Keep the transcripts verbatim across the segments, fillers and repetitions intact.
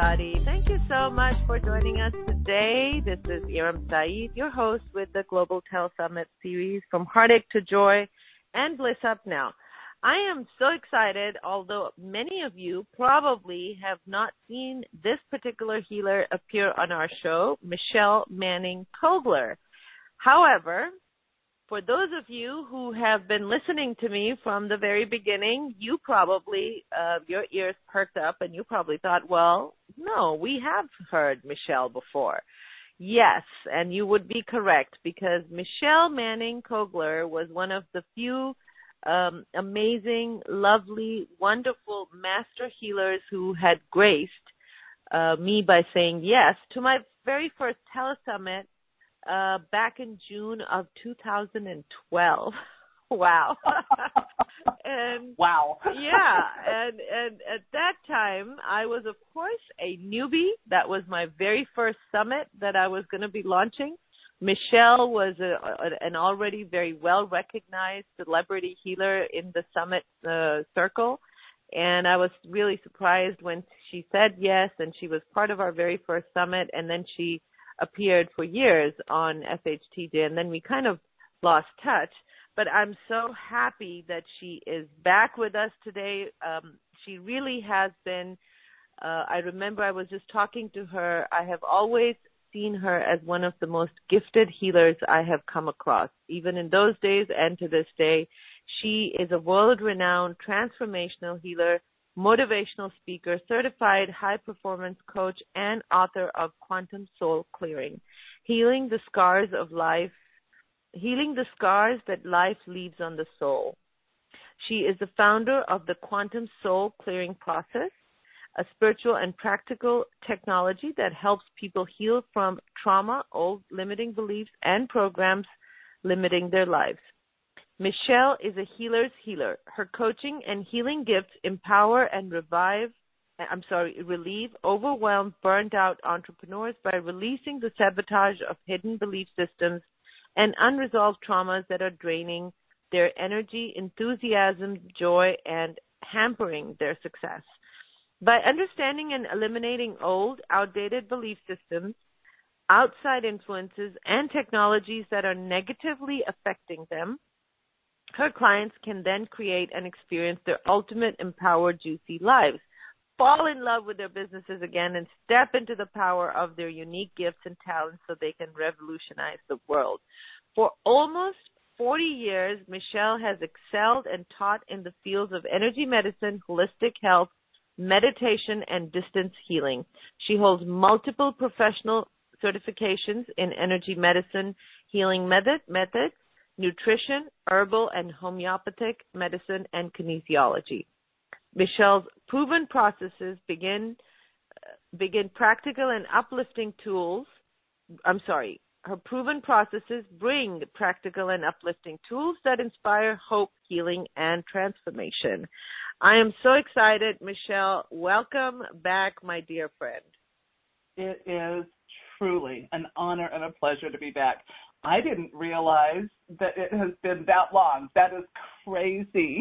everybody. Thank you so much for joining us today. This is Iram Saeed, your host with the Global Telesummit series From Heartache to Joy and Bliss Up Now. I am so excited, although many of you probably have not seen this particular healer appear on our show, Michelle Manning Kogler. However, for those of you who have been listening to me from the very beginning, you probably, uh, your ears perked up and you probably thought, well, no, we have heard Michelle before. Yes, and you would be correct because Michelle Manning Kogler was one of the few um, amazing, lovely, wonderful master healers who had graced uh, me by saying yes to my very first telesummit Uh, back in June of two thousand twelve. Wow. and wow. yeah, and and at that time I was of course a newbie. That was my very first summit that I was going to be launching. Michelle was a, a, an already very well recognized celebrity healer in the summit uh, circle. And I was really surprised when she said yes, and she was part of our very first summit, and then she appeared for years on F H T J, and then we kind of lost touch. But I'm so happy that she is back with us today. Um, she really has been, uh, I remember I was just talking to her. I have always seen her as one of the most gifted healers I have come across, even in those days and to this day. She is a world-renowned transformational healer, motivational speaker, certified high-performance coach, and author of Quantum Soul Clearing, Healing the Scars of Life, Healing the Scars that Life Leaves on the Soul. She is the founder of the Quantum Soul Clearing Process, a spiritual and practical technology that helps people heal from trauma, old limiting beliefs, and programs limiting their lives. Michelle is a healer's healer. Her coaching and healing gifts empower and revive, I'm sorry, relieve overwhelmed, burned out entrepreneurs by releasing the sabotage of hidden belief systems and unresolved traumas that are draining their energy, enthusiasm, joy, and hampering their success. By understanding and eliminating old, outdated belief systems, outside influences, and technologies that are negatively affecting them, her clients can then create and experience their ultimate empowered, juicy lives, fall in love with their businesses again, and step into the power of their unique gifts and talents so they can revolutionize the world. For almost forty years, Michelle has excelled and taught in the fields of energy medicine, holistic health, meditation, and distance healing. She holds multiple professional certifications in energy medicine, healing method, methods, nutrition, herbal and homeopathic medicine, and kinesiology. Michelle's proven processes begin uh, begin practical and uplifting tools. I'm sorry, her proven processes bring practical and uplifting tools that inspire hope, healing, and transformation. I am so excited, Michelle. Welcome back, my dear friend. It is truly an honor and a pleasure to be back. I didn't realize that it has been that long. That is crazy.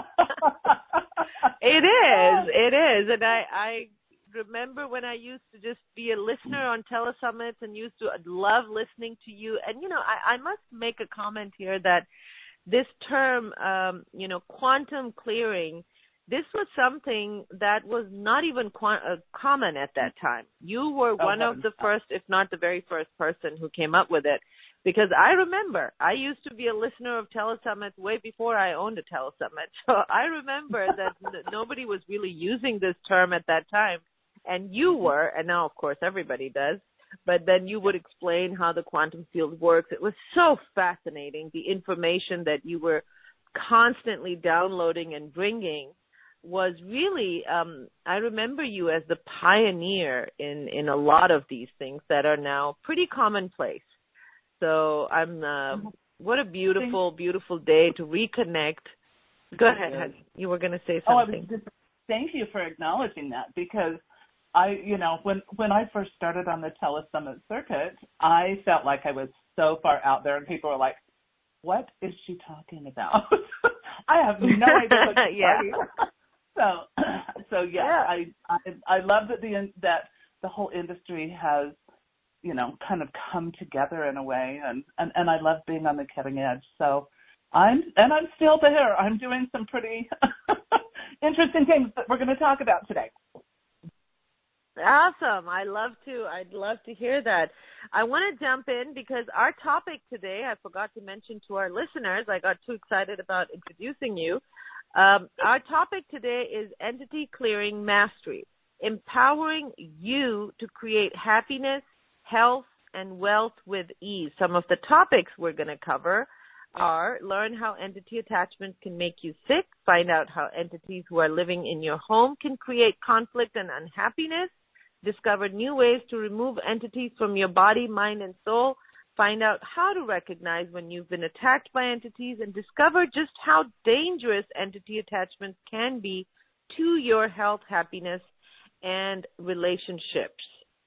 It is. It is. And I, I remember when I used to just be a listener on telesummits and used to love listening to you. And, you know, I, I must make a comment here that this term, um, you know, quantum clearing, this was something that was not even qu- uh, common at that time. You were one oh, of the first, if not the very first person who came up with it. Because I remember, I used to be a listener of telesummits way before I owned a telesummit. So I remember that n- nobody was really using this term at that time. And you were, and now, of course, everybody does. But then you would explain how the quantum field works. It was so fascinating, the information that you were constantly downloading and bringing was really, um, I remember you as the pioneer in, in a lot of these things that are now pretty commonplace. So I'm, uh, what a beautiful, beautiful day to reconnect. Go ahead, honey. You were going to say something. Oh, I was just, thank you for acknowledging that because I, you know, when, when I first started on the telesummit circuit, I felt like I was so far out there and people were like, what is she talking about? I have no idea what she's yeah. talking about. So, so yeah, yeah. I, I I love that the that the whole industry has, you know, kind of come together in a way, and, and, and I love being on the cutting edge. So I'm, and I'm still there. I'm doing some pretty interesting things that we're going to talk about today. Awesome. I love to. I'd love to hear that. I want to jump in because our topic today, I forgot to mention to our listeners, I got too excited about introducing you. Um, our topic today is Entity Clearing Mastery, empowering you to create happiness, health, and wealth with ease. Some of the topics we're going to cover are learn how entity attachments can make you sick, find out how entities who are living in your home can create conflict and unhappiness, discover new ways to remove entities from your body, mind, and soul, find out how to recognize when you've been attacked by entities, and discover just how dangerous entity attachments can be to your health, happiness, and relationships.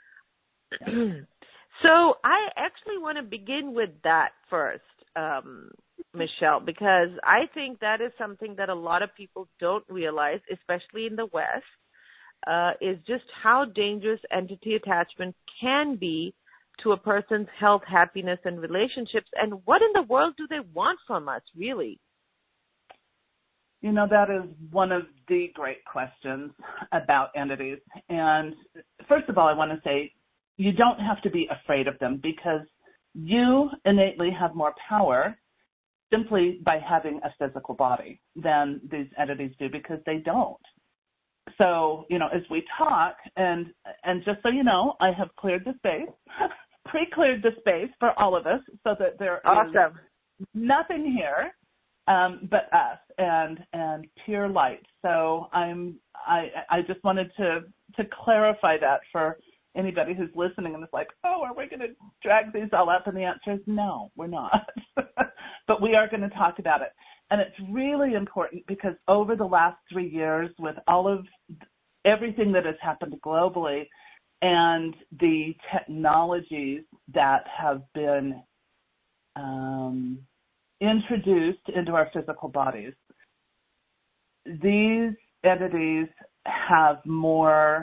So I actually want to begin with that first, um, Michelle, because I think that is something that a lot of people don't realize, especially in the West, uh, is just how dangerous entity attachment can be to a person's health, happiness, and relationships. And what in the world do they want from us, really? You know, that is one of the great questions about entities. And first of all, I want to say you don't have to be afraid of them, because you innately have more power simply by having a physical body than these entities do, because they don't. So, you know, as we talk, and and just so you know, I have cleared the space, pre-cleared the space for all of us, so that there awesome. is nothing here um, but us and and pure light. So I'm I I just wanted to to clarify that for anybody who's listening and is like, oh, are we going to drag these all up? And the answer is no, we're not. But we are going to talk about it. And it's really important because over the last three years, with all of everything that has happened globally and the technologies that have been um, introduced into our physical bodies, these entities have more,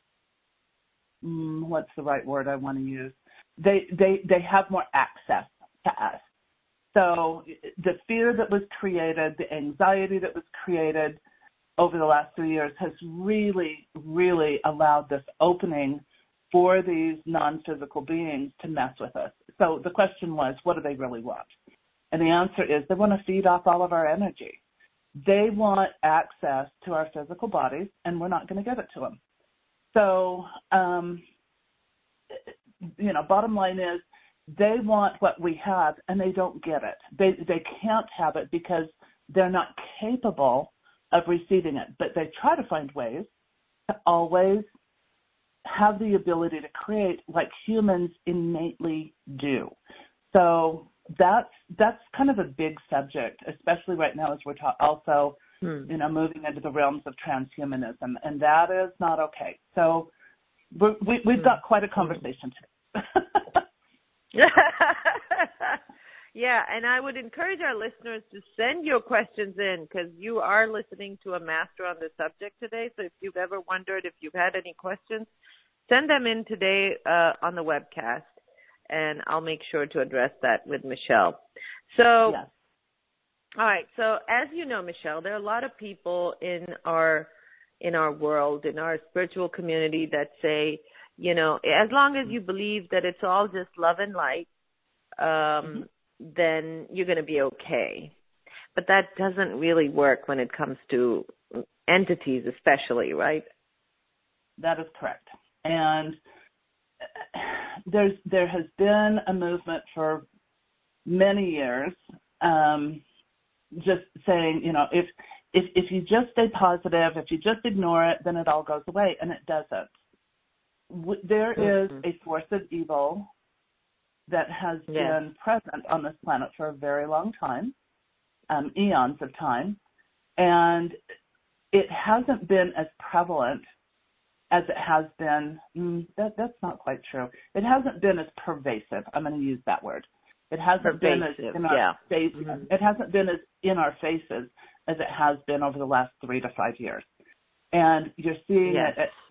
mm, what's the right word I want to use? They, they, they have more access to us. So the fear that was created, the anxiety that was created over the last three years has really, really allowed this opening for these non-physical beings to mess with us. So the question was, what do they really want? And the answer is they want to feed off all of our energy. They want access to our physical bodies, and we're not going to give it to them. So, um, you know, bottom line is, they want what we have, and they don't get it. They they can't have it because they're not capable of receiving it. But they try to find ways to always have the ability to create like humans innately do. So that's that's kind of a big subject, especially right now as we're ta- also hmm. you know moving into the realms of transhumanism, and that is not okay. So we're, we we've hmm. got quite a conversation today. Yeah, and I would encourage our listeners to send your questions in, because you are listening to a master on the subject today. So if you've ever wondered, if you've had any questions, send them in today uh, on the webcast, and I'll make sure to address that with Michelle. So, yes. All right. So as you know, Michelle, there are a lot of people in our in our world, in our spiritual community, that say, you know, as long as you believe that it's all just love and light, um, mm-hmm. then you're going to be okay. But that doesn't really work when it comes to entities, especially, right? That is correct. And there's there has been a movement for many years, um, just saying, you know, if if if you just stay positive, if you just ignore it, then it all goes away, and it doesn't. There is a force of evil that has yes. been present on this planet for a very long time, um, eons of time, and it hasn't been as prevalent as it has been. Mm, that, that's not quite true. It hasn't been as pervasive. I'm going to use that word. It hasn't pervasive, been as in our yeah. faces. Mm-hmm. It hasn't been as in our faces as it has been over the last three to five years, and you're seeing yes. it at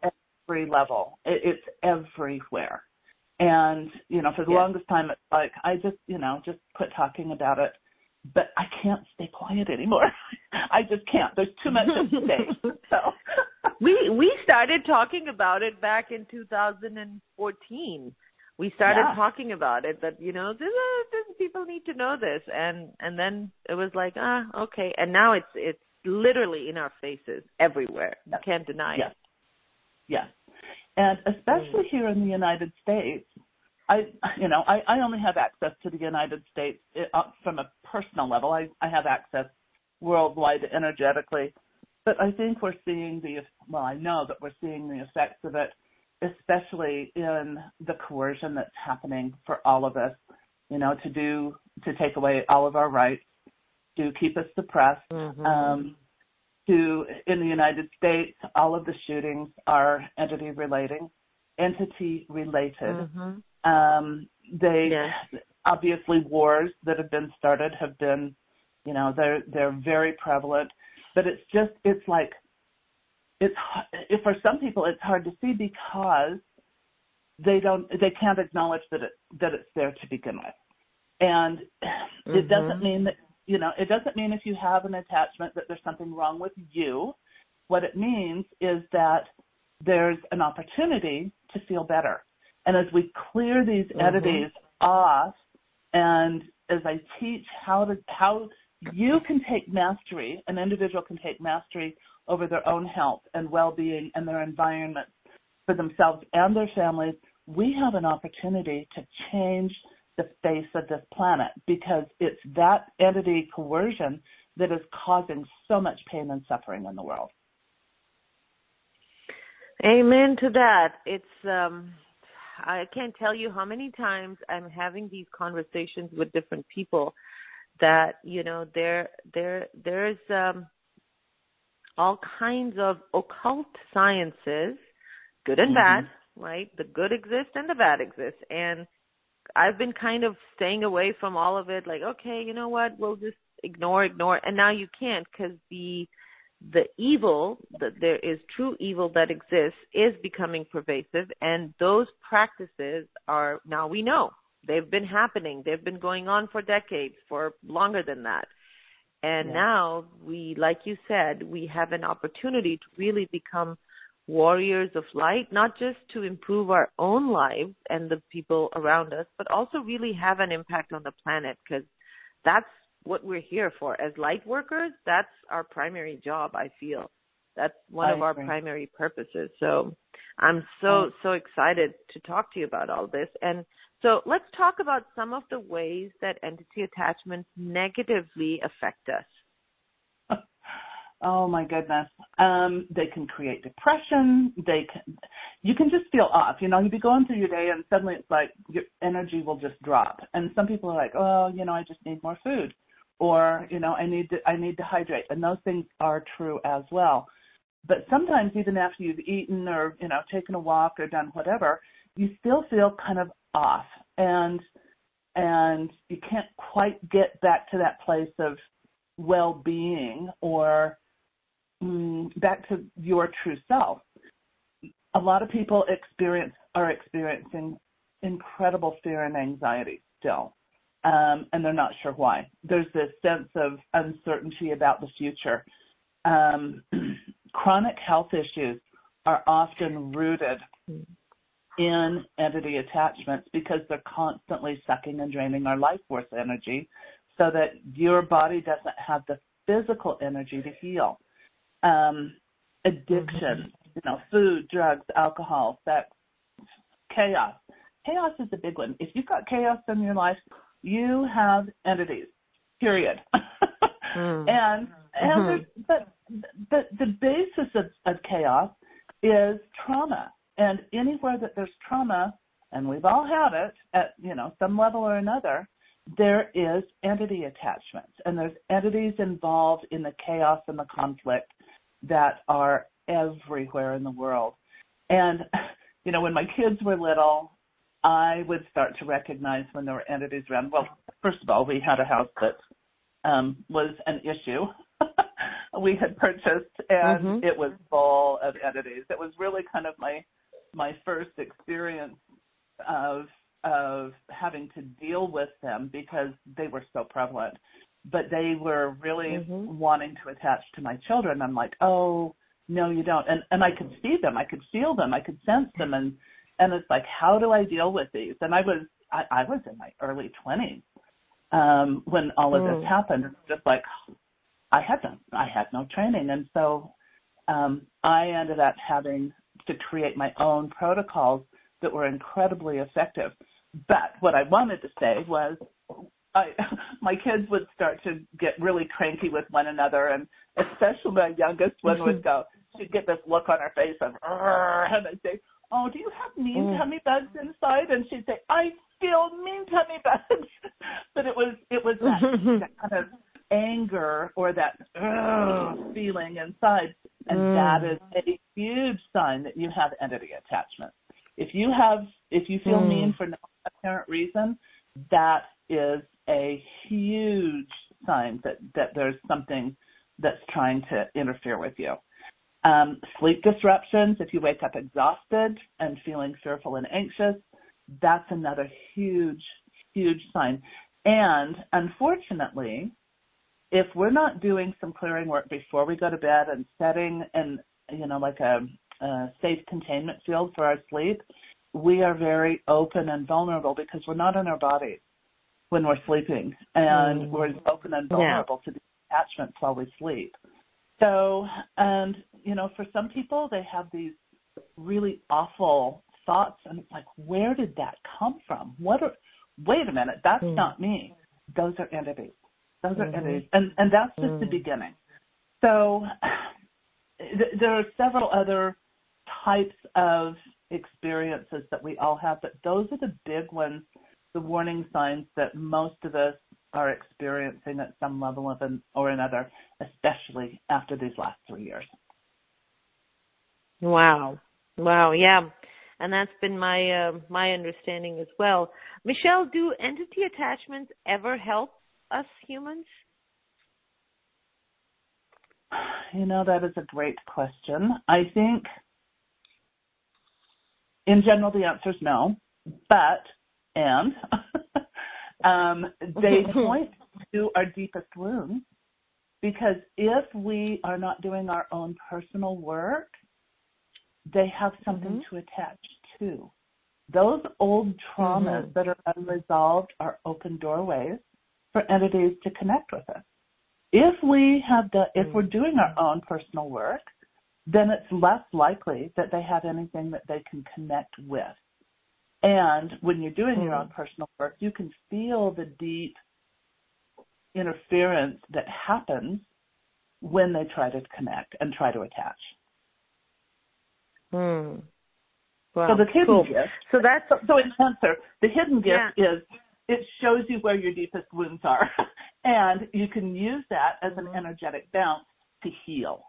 every level. It, it's everywhere. And, you know, for the Yeah. longest time, it's like, I just, you know, just quit talking about it. But I can't stay quiet anymore. I just can't. There's too much at stake. So. we we started talking about it back in two thousand fourteen. We started Yeah. talking about it that, you know, this, uh, this, people need to know this. And and then it was like, ah, okay. And now it's it's literally in our faces everywhere. You Yes. can't deny Yes. it. Yes. And especially Mm. here in the United States, I, you know, I, I only have access to the United States uh, from a personal level. I, I have access worldwide energetically, but I think we're seeing the, well, I know that we're seeing the effects of it, especially in the coercion that's happening for all of us, you know, to do, to take away all of our rights, to keep us suppressed. Mm-hmm. Um, to, in the United States, all of the shootings are entity relating, entity related. Mm-hmm. Um, they Yes. obviously wars that have been started have been, you know, they're they're very prevalent, but it's just it's like it's if for some people it's hard to see because they don't they can't acknowledge that it that it's there to begin with, and Mm-hmm. it doesn't mean that you know it doesn't mean if you have an attachment that there's something wrong with you. What it means is that there's an opportunity to feel better. And as we clear these Mm-hmm. entities off, and as I teach how to how you can take mastery, an individual can take mastery over their own health and well-being and their environment for themselves and their families, we have an opportunity to change the face of this planet because it's that entity coercion that is causing so much pain and suffering in the world. Amen to that. It's um I can't tell you how many times I'm having these conversations with different people that, you know, there there there's um all kinds of occult sciences, good and Mm-hmm. bad, right? The good exists and the bad exists. And I've been kind of staying away from all of it, like, okay, you know what, we'll just ignore, ignore. And now you can't because the the evil, that there is true evil that exists, is becoming pervasive, and those practices are, now we know, they've been happening. They've been going on for decades, for longer than that. And Yeah. now we, like you said, we have an opportunity to really become warriors of light, not just to improve our own lives and the people around us, but also really have an impact on the planet, because that's what we're here for. As light workers, that's our primary job, I feel. That's one I of our agree. primary purposes. So I'm so, so excited to talk to you about all this. And so let's talk about some of the ways that entity attachments negatively affect us. Oh my goodness. Um, they can create depression. They can, you can just feel off. You know, you'd be going through your day and suddenly it's like your energy will just drop. And some people are like, oh, you know, I just need more food, or you know, I need to, I need to hydrate. And those things are true as well. But sometimes even after you've eaten or you know taken a walk or done whatever, you still feel kind of off, and and you can't quite get back to that place of well-being or mm, back to your true self. A lot of people experience are experiencing incredible fear and anxiety still, um, and they're not sure why. There's this sense of uncertainty about the future. Um, chronic health issues are often rooted in entity attachments because they're constantly sucking and draining our life force energy so that your body doesn't have the physical energy to heal. Um, addiction, you know, food, drugs, alcohol, sex, chaos. Chaos is a big one. If you've got chaos in your life, you have entities, period. Mm. and and Mm-hmm. there's, but but the basis of, of chaos is trauma. And anywhere that there's trauma, and we've all had it at, you know, some level or another, there is entity attachments. And there's entities involved in the chaos and the conflict that are everywhere in the world. And, you know, when my kids were little, I would start to recognize when there were entities around. Well, first of all, we had a house that um, was an issue. we had purchased, and Mm-hmm. it was full of entities. It was really kind of my my first experience of of having to deal with them because they were so prevalent. But they were really mm-hmm. wanting to attach to my children. I'm like, oh, no, you don't. And and I could see them. I could feel them. I could sense them. And, and it's like, how do I deal with these? And I was I, I was in my early twenties um, when all of mm. this happened. It's just like I had no, I had no training. And so um, I ended up having to create my own protocols that were incredibly effective. But what I wanted to say was I, my kids would start to get really cranky with one another, and especially my youngest one would go, she'd get this look on her face of, and I'd say, oh, do you have mean mm. tummy bugs inside? And she'd say, I feel mean tummy bugs. But it was, it was that, that kind of anger or that uh, feeling inside, and mm. that is a huge sign that you have entity attachment. If you have, if you feel mm. mean for no apparent reason, that is a huge sign that, that there's something that's trying to interfere with you. Um, sleep disruptions, if you wake up exhausted and feeling fearful and anxious, that's another huge, huge sign. And unfortunately, if we're not doing some clearing work before we go to bed and setting and, you know, like a, a safe containment field for our sleep, we are very open and vulnerable because we're not in our bodies when we're sleeping, and mm. we're open and vulnerable yeah. to the attachments while we sleep. So, and, you know, for some people, they have these really awful thoughts, and it's like, where did that come from? What are, wait a minute, that's mm. not me. Those are entities. Those mm-hmm. are entities. And, and that's just mm. the beginning. So th- there are several other types of experiences that we all have, but those are the big ones, the warning signs that most of us are experiencing at some level of an, or another, especially after these last three years. Wow. Wow, yeah. And that's been my uh, my understanding as well. Michelle, do entity attachments ever help us humans? You know, that is a great question. I think in general the answer is no, but and um, they point to our deepest wounds, because if we are not doing our own personal work, they have something mm-hmm. to attach to. Those old traumas mm-hmm. that are unresolved are open doorways for entities to connect with us. If we have the, if we're doing our own personal work, then it's less likely that they have anything that they can connect with. And when you're doing mm. your own personal work, you can feel the deep interference that happens when they try to connect and try to attach. Mm. Wow. So the hidden cool. gift, so that's so, so in answer, the hidden gift yeah. is it shows you where your deepest wounds are, and you can use that as an energetic bounce to heal.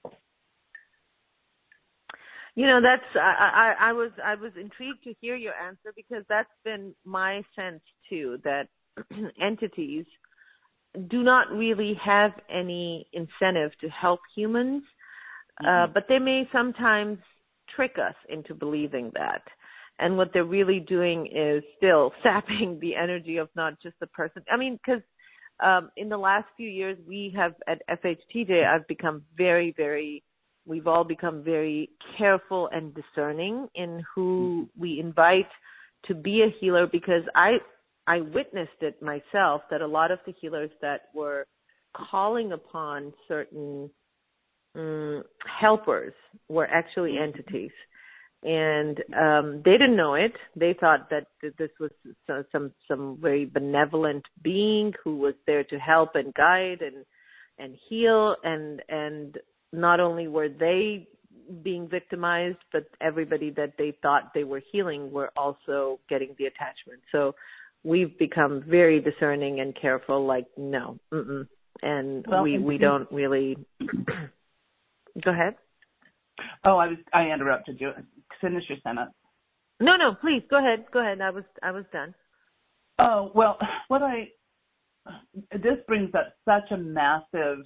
You know, that's I, I, I was I was intrigued to hear your answer, because that's been my sense too, that entities do not really have any incentive to help humans, mm-hmm. uh, but they may sometimes trick us into believing that. And what they're really doing is still sapping the energy of not just the person. I mean, because um, in the last few years, we have at F H T J, I've become very, very We've all become very careful and discerning in who we invite to be a healer, because I I witnessed it myself, that a lot of the healers that were calling upon certain um, helpers were actually entities. And um, they didn't know it. They thought that this was some some very benevolent being who was there to help and guide and and heal, and and not only were they being victimized, but everybody that they thought they were healing were also getting the attachment. So we've become very discerning and careful, like, no, mm-mm. and well, we, we don't really... Go ahead. Oh, I was I interrupted you. Finish your sentence. No, no, please, go ahead. Go ahead. I was I was done. Oh, well, what I... This brings up such a massive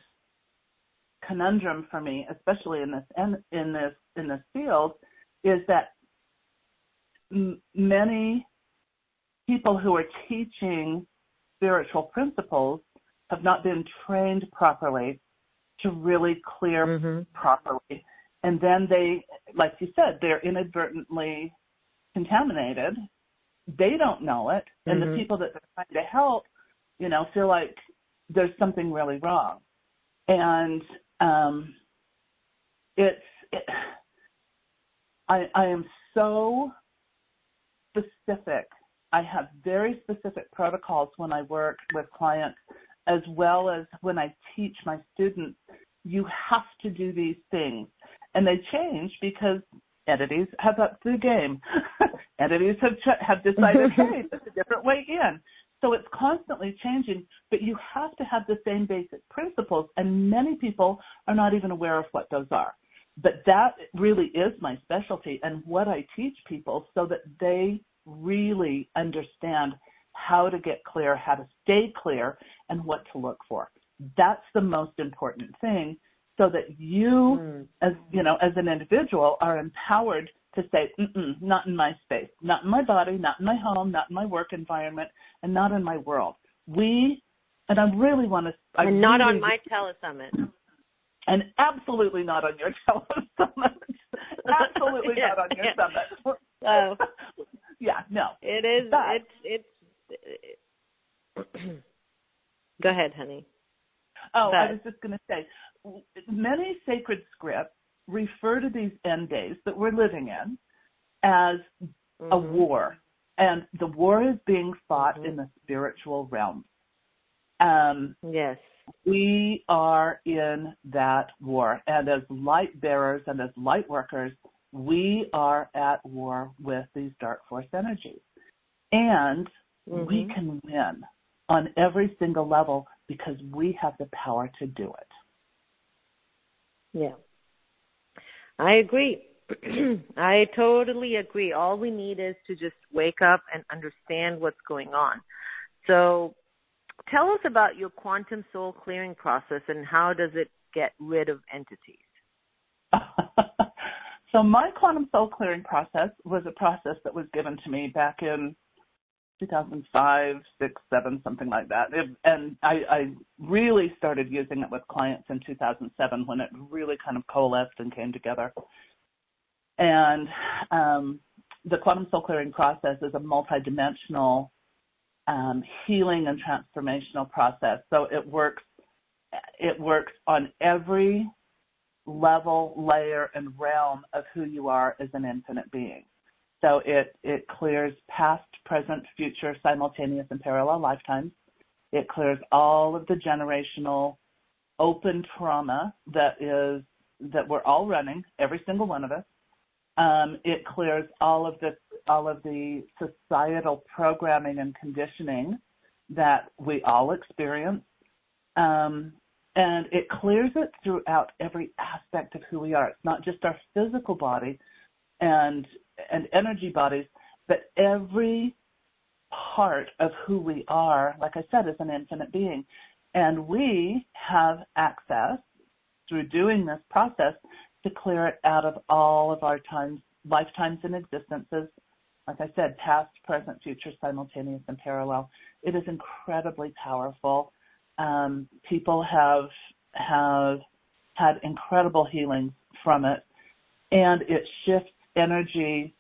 conundrum for me, especially in this in, in this in this field, is that m- many people who are teaching spiritual principles have not been trained properly to really clear mm-hmm. properly. And then they, like you said, they're inadvertently contaminated. They don't know it. And Mm-hmm. the people that they're trying to help, you know, feel like there's something really wrong. And um, it's, it, I, I am so specific. I have very specific protocols when I work with clients, as well as when I teach my students. You have to do these things. And they change because entities have upped the game. Entities have ch- have decided, hey, there's a different way in. So it's constantly changing, but you have to have the same basic principles, and many people are not even aware of what those are. But that really is my specialty and what I teach people, so that they really understand how to get clear, how to stay clear, and what to look for. That's the most important thing, so that you, mm. as you know, as an individual, are empowered to say, Mm-mm, not in my space, not in my body, not in my home, not in my work environment, and not in my world. We, and I really want to, I and not really, on my telesummit. And absolutely not on your telesummit. Absolutely yeah, not on your yeah. summit. Uh, yeah, no. It is. But, it's. It's. It, go ahead, honey. Oh, but. I was just going to say, many sacred scripts refer to these end days that we're living in as mm-hmm. a war, and the war is being fought mm-hmm. in the spiritual realm. Um, yes. We are in that war, and as light bearers and as light workers, we are at war with these dark force energies. And mm-hmm. we can win on every single level because we have the power to do it. Yeah. I agree. I totally agree. All we need is to just wake up and understand what's going on. So tell us about your quantum soul clearing process and how does it get rid of entities? So my quantum soul clearing process was a process that was given to me back in two thousand five, six, seven, something like that. It, and I, I really started using it with clients in two thousand seven when it really kind of coalesced and came together. And um, the quantum soul clearing process is a multidimensional um, healing and transformational process. So it works, it works on every level, layer, and realm of who you are as an infinite being. So it, it clears past, present, future, simultaneous, and parallel lifetimes. It clears all of the generational open trauma that is that we're all running, every single one of us. Um, it clears all of the all of the societal programming and conditioning that we all experience. Um, and it clears it throughout every aspect of who we are. It's not just our physical body and and energy bodies, but every part of who we are, like I said, is an infinite being. And we have access through doing this process to clear it out of all of our times, lifetimes and existences. Like I said, past, present, future, simultaneous, and parallel. It is incredibly powerful. Um, people have have had incredible healings from it, and it shifts energy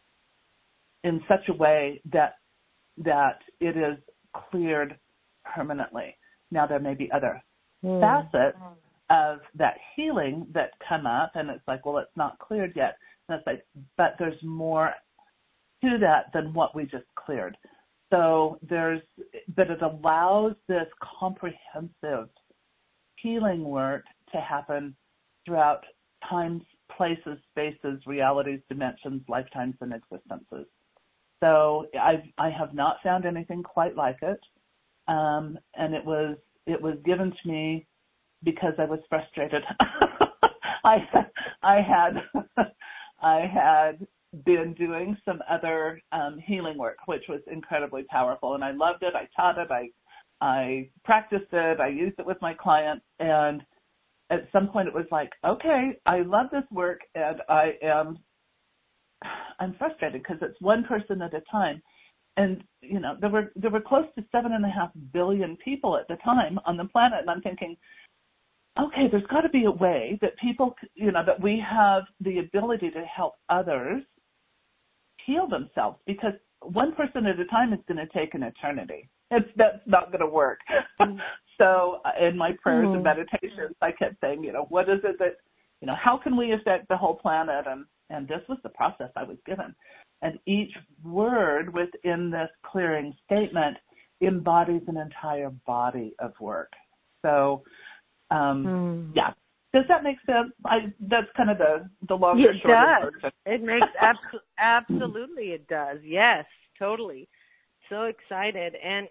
in such a way that that it is cleared permanently. Now, there may be other mm. facets of that healing that come up, and it's like, well, it's not cleared yet. And it's like, but there's more to that than what we just cleared. So there's, but it allows this comprehensive healing work to happen throughout times, places, spaces, realities, dimensions, lifetimes, and existences. So I I have not found anything quite like it, um, and it was it was given to me because I was frustrated. I I had I had been doing some other um, healing work, which was incredibly powerful, and I loved it. I taught it. I I practiced it. I used it with my clients, and at some point it was like, okay, I love this work, and I am I'm frustrated because it's one person at a time. And, you know, there were there were close to seven and a half billion people at the time on the planet. And I'm thinking, okay, there's got to be a way that people, you know, that we have the ability to help others heal themselves, because one person at a time is going to take an eternity. It's, that's not going to work. So in my prayers mm-hmm. and meditations, I kept saying, you know, what is it that, you know, how can we affect the whole planet? And, and this was the process I was given. And each word within this clearing statement embodies an entire body of work. So, um, mm. yeah. Does that make sense? I, that's kind of the, the longer, it shorter does. It makes abso- absolutely it does. Yes, totally. So excited. And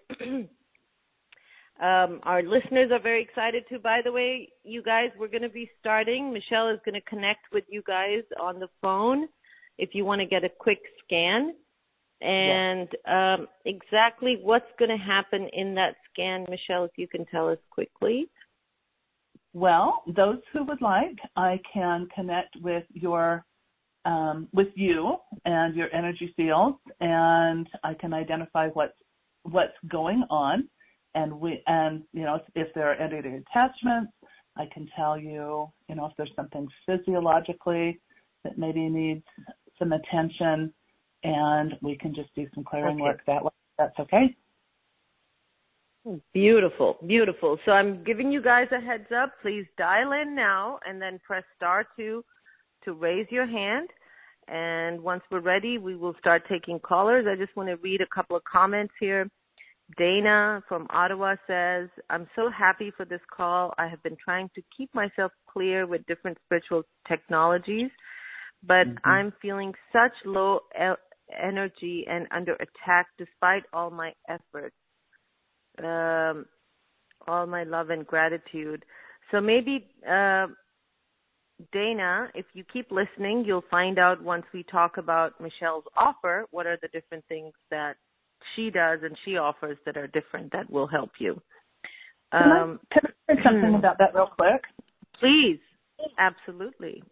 um, our listeners are very excited too. By the way, you guys, we're going to be starting. Michelle is going to connect with you guys on the phone if you want to get a quick scan. And yes. um, exactly what's going to happen in that scan, Michelle, if you can tell us quickly. Well, those who would like, I can connect with your, um, with you and your energy fields, and I can identify what's what's going on, and we, and you know, if, if there are any attachments, I can tell you, you know, if there's something physiologically that maybe needs some attention, and we can just do some clearing okay. work that way. That's okay. Beautiful, beautiful. So I'm giving you guys a heads up. Please dial in now and then press star two to raise your hand. And once we're ready, we will start taking callers. I just want to read a couple of comments here. Dana from Ottawa says, I'm so happy for this call. I have been trying to keep myself clear with different spiritual technologies, but mm-hmm. I'm feeling such low el- energy and under attack despite all my efforts. Um, all my love and gratitude. So maybe, uh, Dana, if you keep listening, you'll find out once we talk about Michelle's offer, what are the different things that she does and she offers that are different that will help you. Um, can, I, can I say something about that real quick? Please. Absolutely.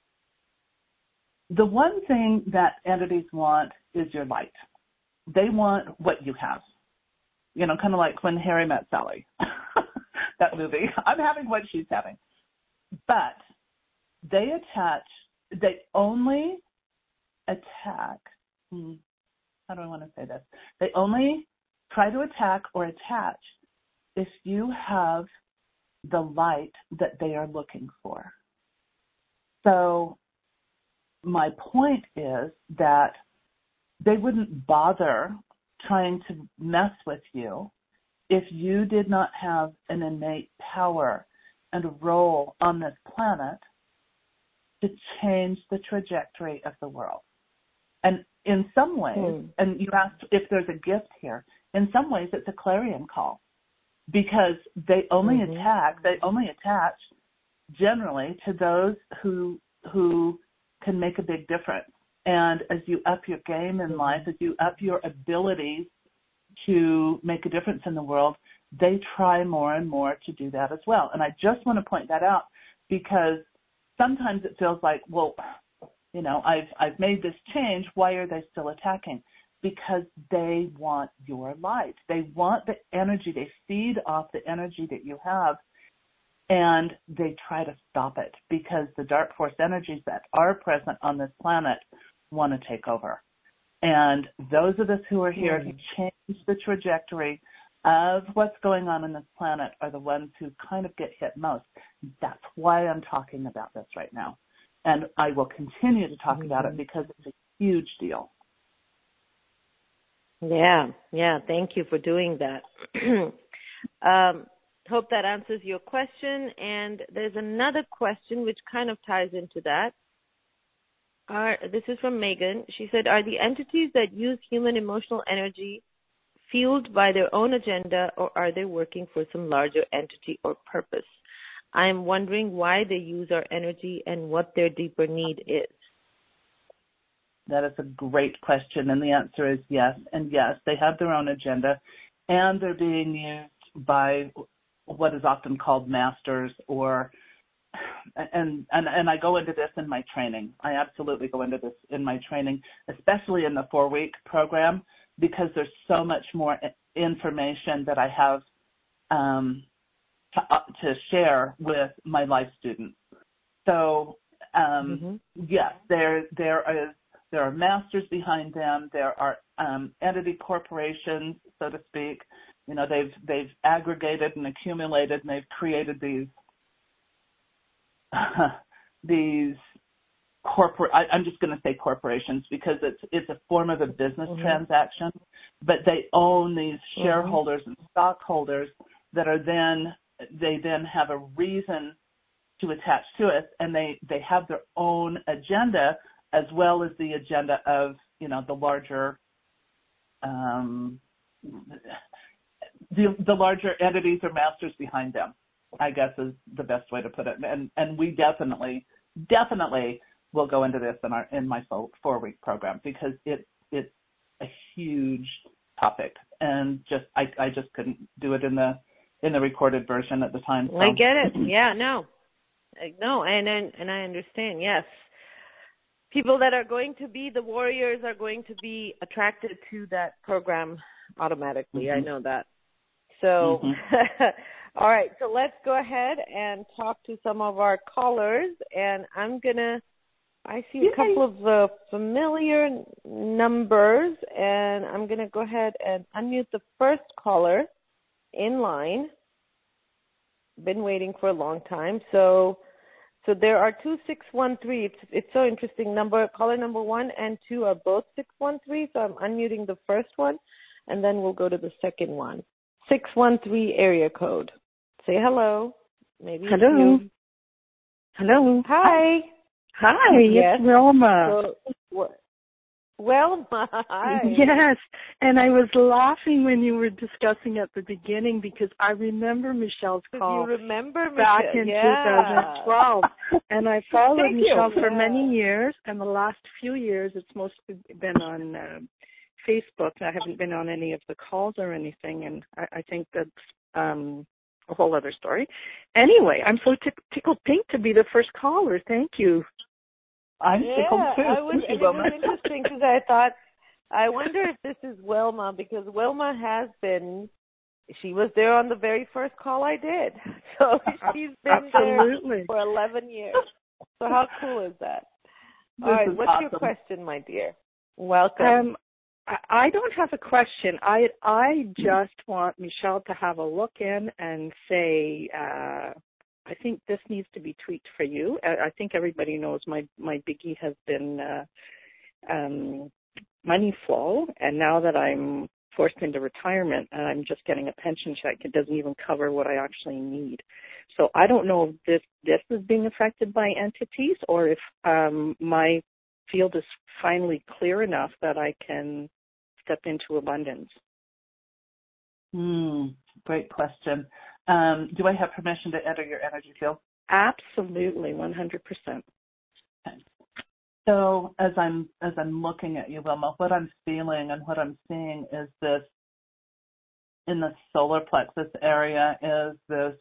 The one thing that entities want is your light. They want what you have. You know, kind of like When Harry Met Sally, that movie. I'm having what she's having. But they attach, they only attack, hmm, how do I want to say this? They only try to attack or attach if you have the light that they are looking for. So my point is that they wouldn't bother trying to mess with you if you did not have an innate power and a role on this planet to change the trajectory of the world. And in some ways, mm. and you asked if there's a gift here, in some ways it's a clarion call, because they only mm-hmm. attack, they only attach generally to those who who can make a big difference. And as you up your game in life, as you up your abilities to make a difference in the world, they try more and more to do that as well. And I just want to point that out, because sometimes it feels like, well, you know, I've I've made this change. Why are they still attacking? Because they want your light. They want the energy. They feed off the energy that you have, and they try to stop it because the dark force energies that are present on this planet want to take over. And those of us who are here mm-hmm. to change the trajectory of what's going on in this planet are the ones who kind of get hit most. That's why I'm talking about this right now. And I will continue to talk mm-hmm. about it because it's a huge deal. Yeah, yeah. Thank you for doing that. um, hope that answers your question. And there's another question which kind of ties into that. Are, this is from Megan. She said, are the entities that use human emotional energy fueled by their own agenda, or are they working for some larger entity or purpose? I'm wondering why they use our energy and what their deeper need is. That is a great question, and the answer is yes. And yes, they have their own agenda, and they're being used by what is often called masters or and, and, and I go into this in my training. I absolutely go into this in my training, especially in the four-week program, because there's so much more information that I have um, to, uh, to share with my life students. So, um, mm-hmm. yes, there there is there are masters behind them. There are um, entity corporations, so to speak. You know, they've they've aggregated and accumulated, and they've created these uh, these corporate. I, I'm just going to say corporations because it's it's a form of a business mm-hmm. transaction, but they own these shareholders mm-hmm. and stockholders that are then they then have a reason to attach to us, and they, they have their own agenda as well as the agenda of, you know, the larger um, the the larger entities or masters behind them, I guess is the best way to put it. And and we definitely definitely will go into this in our in my four week program because it it's a huge topic, and just I, I just couldn't do it in the in the recorded version at the time. So. I get it. Yeah, no. No, and, and and I understand, yes. People that are going to be the warriors are going to be attracted to that program automatically. Mm-hmm. I know that. So, mm-hmm. All right, so let's go ahead and talk to some of our callers. And I'm going to, I see a Yay. couple of uh, familiar numbers, and I'm going to go ahead and unmute the first caller in line. Been waiting for a long time. So so there are two six one three. It's it's so interesting. Number caller number one and two are both six one three. So I'm unmuting the first one, and then we'll go to the second one. six one three area code. Say hello. Maybe hello. You. Hello. Hi. Hi. Yes. It's Wilma. So, what? Well, hi. Yes, and I was laughing when you were discussing at the beginning because I remember Michelle's call you remember back Michelle? in yeah. twenty twelve, and I followed Thank Michelle you. for yeah. many years, and the last few years it's mostly been on uh, Facebook. I haven't been on any of the calls or anything, and I, I think that's um, a whole other story. Anyway, I'm so t- tickled pink to be the first caller. Thank you. I'm yeah, tickled too. I was, and it was interesting because I thought, I wonder if this is Wilma, because Wilma has been, she was there on the very first call I did. So she's been Absolutely. there for eleven years. So how cool is that? This All right, is what's awesome. your question, my dear? Welcome. Um, I don't have a question. I I just want Michelle to have a look in and say, uh, I think this needs to be tweaked for you. I, I think everybody knows my, my biggie has been uh, um, money flow, and now that I'm forced into retirement and I'm just getting a pension check, it doesn't even cover what I actually need. So I don't know if this, this is being affected by entities or if um, my field is finally clear enough that I can step into abundance. Hmm, great question. Um, do I have permission to enter your energy field? Absolutely, one hundred percent. Okay. So as I'm as I'm looking at you, Wilma, what I'm feeling and what I'm seeing is this in the solar plexus area is this.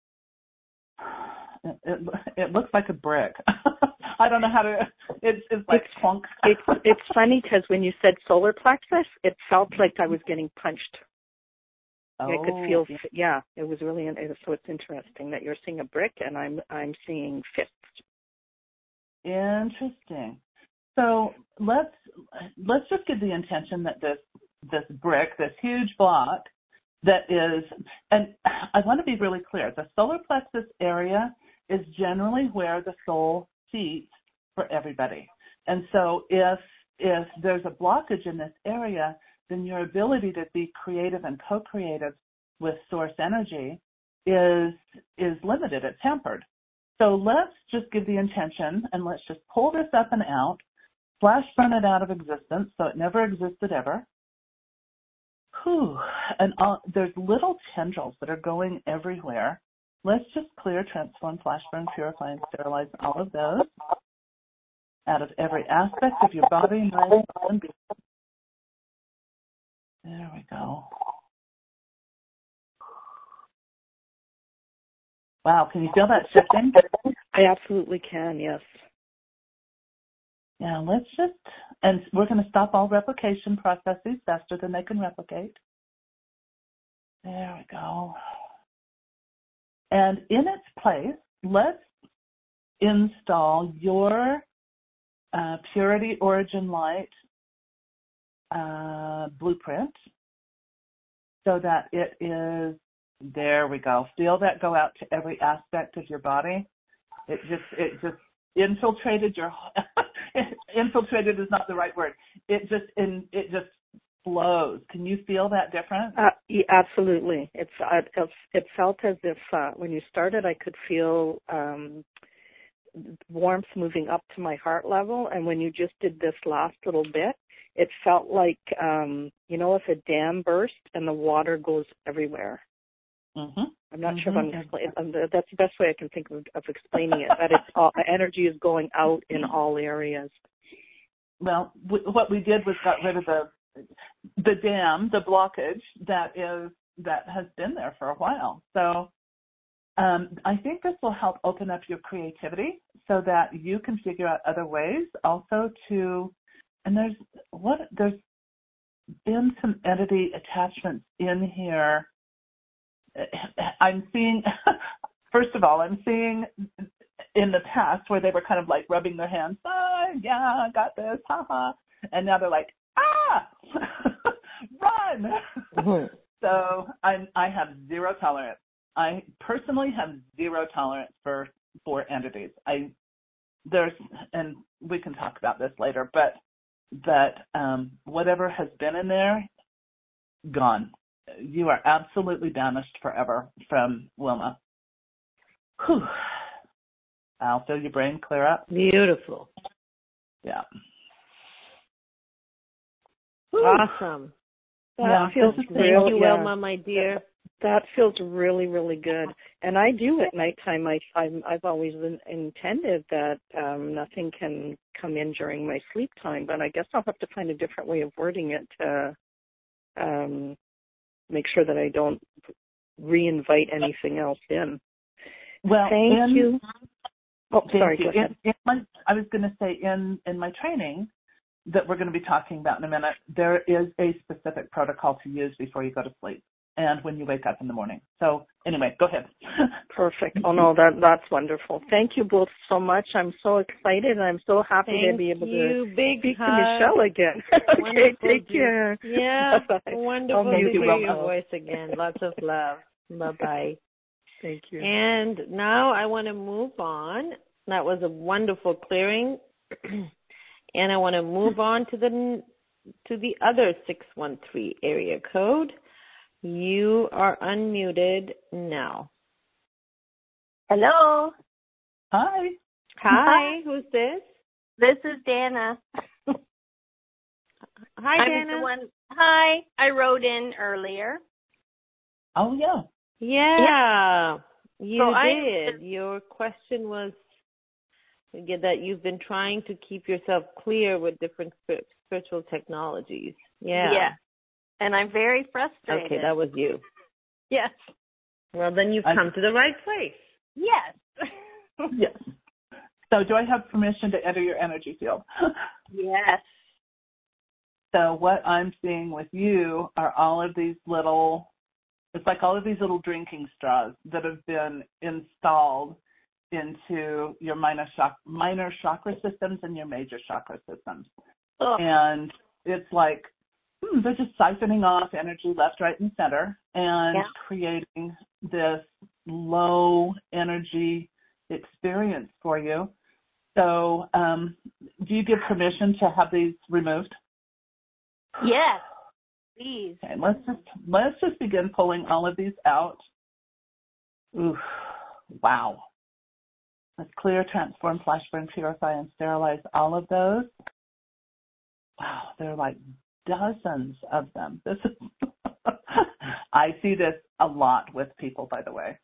It, it, it looks like a brick. I don't know how to. It's it's like it's, clunk. it's it's funny because when you said solar plexus, it felt like I was getting punched. Oh, I could feel, yeah, it was really, so it's interesting that you're seeing a brick and I'm I'm seeing fists. Interesting. So let's let's just give the intention that this this brick, this huge block that is, and I want to be really clear, the solar plexus area is generally where the soul seats for everybody. And so if if there's a blockage in this area, then your ability to be creative and co-creative with source energy is is limited, it's hampered. So let's just give the intention and let's just pull this up and out, flash burn it out of existence so it never existed ever. Whew. And all, there's little tendrils that are going everywhere. Let's just clear, transform, flash burn, purify, and sterilize all of those out of every aspect of your body, mind, and being. There we go. Wow, can you feel that shifting? I absolutely can, yes. Yeah, let's just, and we're going to stop all replication processes faster than they can replicate. There we go. And in its place, let's install your uh, Purity Origin Light uh, blueprint so that it is, there we go. Feel that go out to every aspect of your body. It just, it just infiltrated your, infiltrated is not the right word. It just, in, it just flows. Can you feel that difference? Uh, yeah, absolutely. It's, it, it felt as if uh, when you started, I could feel um, warmth moving up to my heart level. And when you just did this last little bit, it felt like, um, you know, if a dam burst and the water goes everywhere. Mm-hmm. I'm not mm-hmm. sure if I'm explaining. That's the best way I can think of, of explaining it. That it's all, energy is going out in all areas. Well, w- what we did was got rid of the the dam, the blockage that is that has been there for a while. So um, I think this will help open up your creativity so that you can figure out other ways also to. And there's what there's been some entity attachments in here. I'm seeing, first of all, I'm seeing in the past where they were kind of like rubbing their hands, oh, yeah, I got this, haha. And now they're like, ah, run. Mm-hmm. So I'm, I have zero tolerance. I personally have zero tolerance for, for entities. I, there's, and we can talk about this later, but, but um, whatever has been in there, gone. You are absolutely banished forever from Wilma. Whew. I'll feel your brain clear up. Beautiful. Yeah. Awesome. That yeah, feels thank real, you, yeah. Wilma, my dear. That feels really, really good. And I do at nighttime. I, I'm, I've always been, intended that um, nothing can come in during my sleep time, but I guess I'll have to find a different way of wording it to um, make sure that I don't re-invite anything else in. Well, thank in, you. Oh, thank sorry. You. Go ahead. In, in my, I was going to say in, in my training that we're going to be talking about in a minute, there is a specific protocol to use before you go to sleep and when you wake up in the morning. So anyway, go ahead. Perfect. Oh, no, that that's wonderful. Thank you both so much. I'm so excited, and I'm so happy Thank to be able you. to Big speak hug. to Michelle again. Okay, Wonderful. take care. Yeah, Bye-bye. wonderful I'll to mute you hear well. your voice again. Lots of love. Bye-bye. Thank you. And now I want to move on. That was a wonderful clearing. And I want to move on to the to the other six one three area code. You are unmuted now. Hello. Hi. Hi, who's this? This is Dana. Hi, I'm Dana. the one. Hi. I wrote in earlier. Oh, yeah. Yeah, yeah. you so did. I, Your question was that you've been trying to keep yourself clear with different spiritual technologies. Yeah. Yeah. And I'm very frustrated. Okay, that was you. Yes. Well, then you've I, come to the right place. Yes. Yes. So do I have permission to enter your energy field? Yes. So what I'm seeing with you are all of these little, it's like all of these little drinking straws that have been installed into your minor, chak- minor chakra systems and your major chakra systems. Oh. And it's like, hmm, they're just siphoning off energy left, right, and center and yeah. creating this low energy experience for you. So um, do you give permission to have these removed? Yes, please. Okay, let's just let's just begin pulling all of these out. Ooh, wow. Let's clear, transform, flash burn, purify, and sterilize all of those. Wow, there are like dozens of them. This is I see this a lot with people, by the way.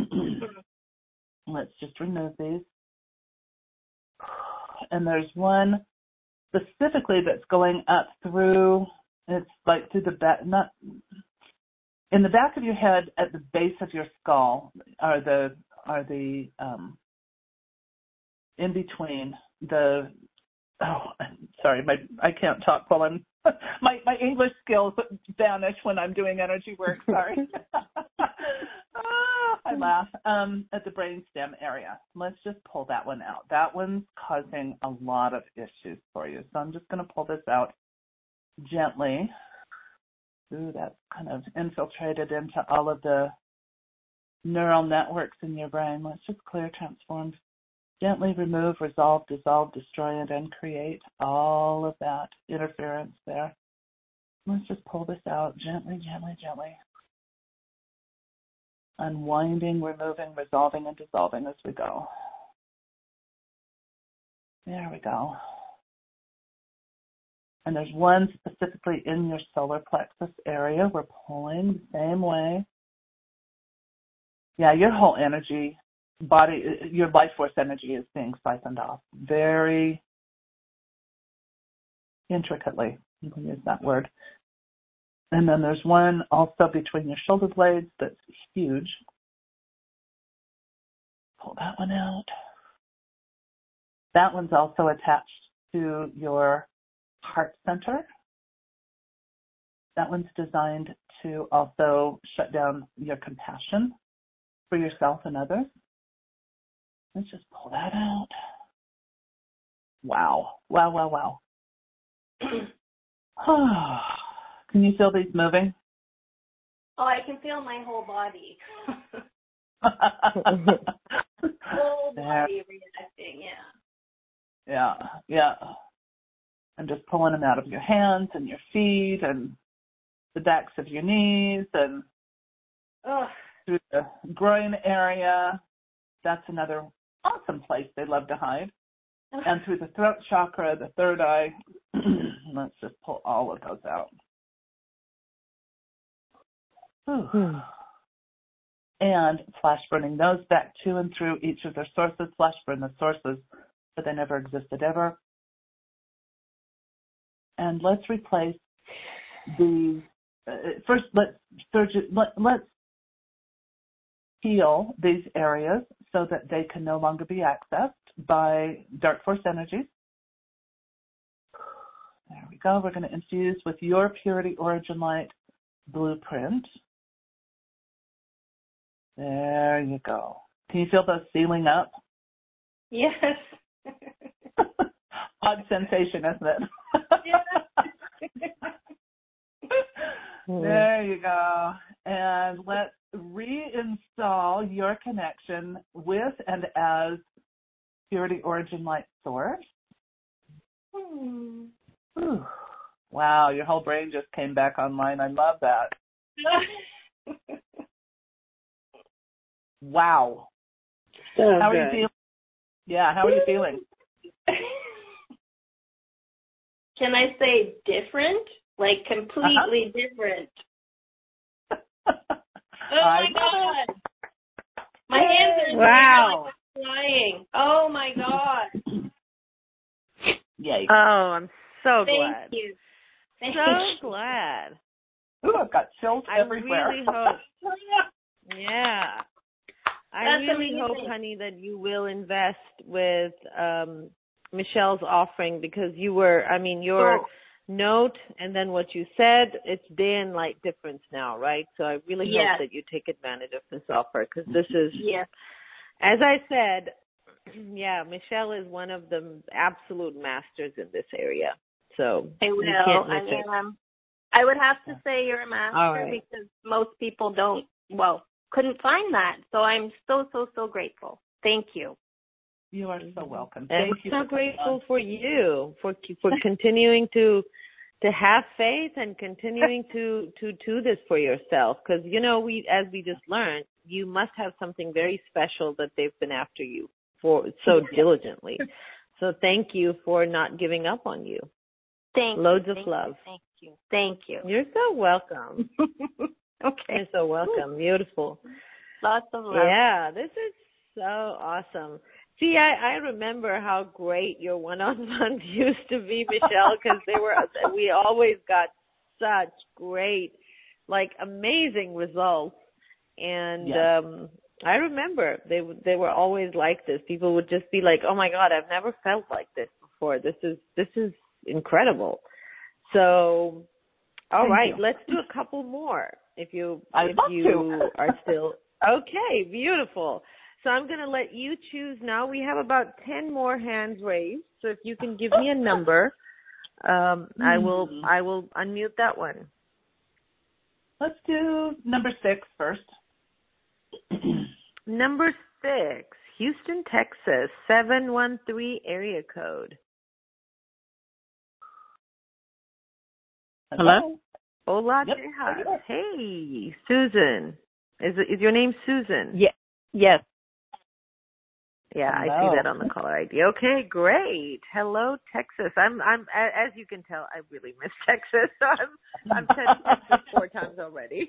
Let's just remove these. And there's one specifically that's going up through, it's like through the back, not, in the back of your head at the base of your skull are the, are the, um, in between the, oh, sorry, my I can't talk while I'm, my, my English skills vanish when I'm doing energy work, sorry. ah, I laugh, um, at the brainstem area. Let's just pull that one out. That one's causing a lot of issues for you. So I'm just going to pull this out gently. Ooh, that's kind of infiltrated into all of the neural networks in your brain. Let's just clear, transform, gently remove, resolve, dissolve, destroy, and uncreate all of that interference there. Let's just pull this out gently, gently, gently. Unwinding, removing, resolving, and dissolving as we go. There we go. And there's one specifically in your solar plexus area. We're pulling the same way. Yeah, your whole energy, body, your life force energy is being siphoned off very intricately. You can use that word. And then there's one also between your shoulder blades that's huge. Pull that one out. That one's also attached to your heart center. That one's designed to also shut down your compassion for yourself and others. Let's just pull that out. Wow. Wow, wow, wow. Can you feel these moving? Oh, I can feel my whole body. Whole body reacting, yeah. Yeah, yeah. I'm just pulling them out of your hands and your feet and the backs of your knees and Ugh. through the groin area. That's another awesome place they love to hide. And through the throat chakra, the third eye. Let's just pull all of those out. Hmm. And flash burning those back to and through each of their sources. Flash burn the sources, but they never existed ever. And let's replace the, uh, first let's, surge, let, let's heal these areas so that they can no longer be accessed by dark force energies. There we go. We're going to infuse with your Purity Origin Light blueprint. There you go. Can you feel those sealing up? Yes. Odd sensation, isn't it? There you go. And let's reinstall your connection with and as Purity Origin Light Source. Hmm. Whew. Wow, your whole brain just came back online. I love that. Wow. So how good. are you feeling? Yeah, how are you feeling? Can I say different? Like completely uh-huh. different. Oh my God. My hands are wow. like flying. Oh my God. Yay. Oh, I'm so Thank glad. you. Thank so you. glad. Ooh, I've got chills I everywhere. really hope. Yeah. I That's really amazing. hope, honey, that you will invest with um, Michelle's offering because you were, I mean, your oh. note and then what you said, it's day and light difference now, right? So I really yes. hope that you take advantage of this offer because this is, yes. as I said, yeah, Michelle is one of the absolute masters in this area. So I will. you can't miss I it. am. I would have to say you're a master right. because most people don't, well, couldn't find that. So I'm so, so, so grateful. Thank you. You are so welcome. And Thank we're you so for grateful for you for for continuing to to have faith and continuing to to do this for yourself. Because you know, we as we just learned, you must have something very special that they've been after you for so diligently. So thank you for not giving up on you. Thank Loads you. of Thank love. You. Thank you. Thank you. You're so welcome. Okay. You're so welcome. Beautiful. Lots of love. Yeah, this is so awesome. See, I, I remember how great your one-on-ones used to be, Michelle, because they were, we always got such great, like amazing results. And, yes. um, I remember they they were always like this. People would just be like, "Oh my God, I've never felt like this before. This is this is incredible." So, all Thank right, you. let's do a couple more. If you I'd if love you to. are still okay, beautiful. So I'm going to let you choose now. We have about ten more hands raised. So if you can give me a number, um, I will Hmm. I will unmute that one. Let's do number six first. Number six, Houston, Texas, seven one three area code. Hello? Hola, Yep. Tejas. Hey, Susan. Is it, is your name Susan? Yeah. Yes. Yeah, I Hello. see that on the caller I D. Okay, great. Hello, Texas. I'm I'm a- as you can tell, I really miss Texas. So I'm I'm said Texas four times already.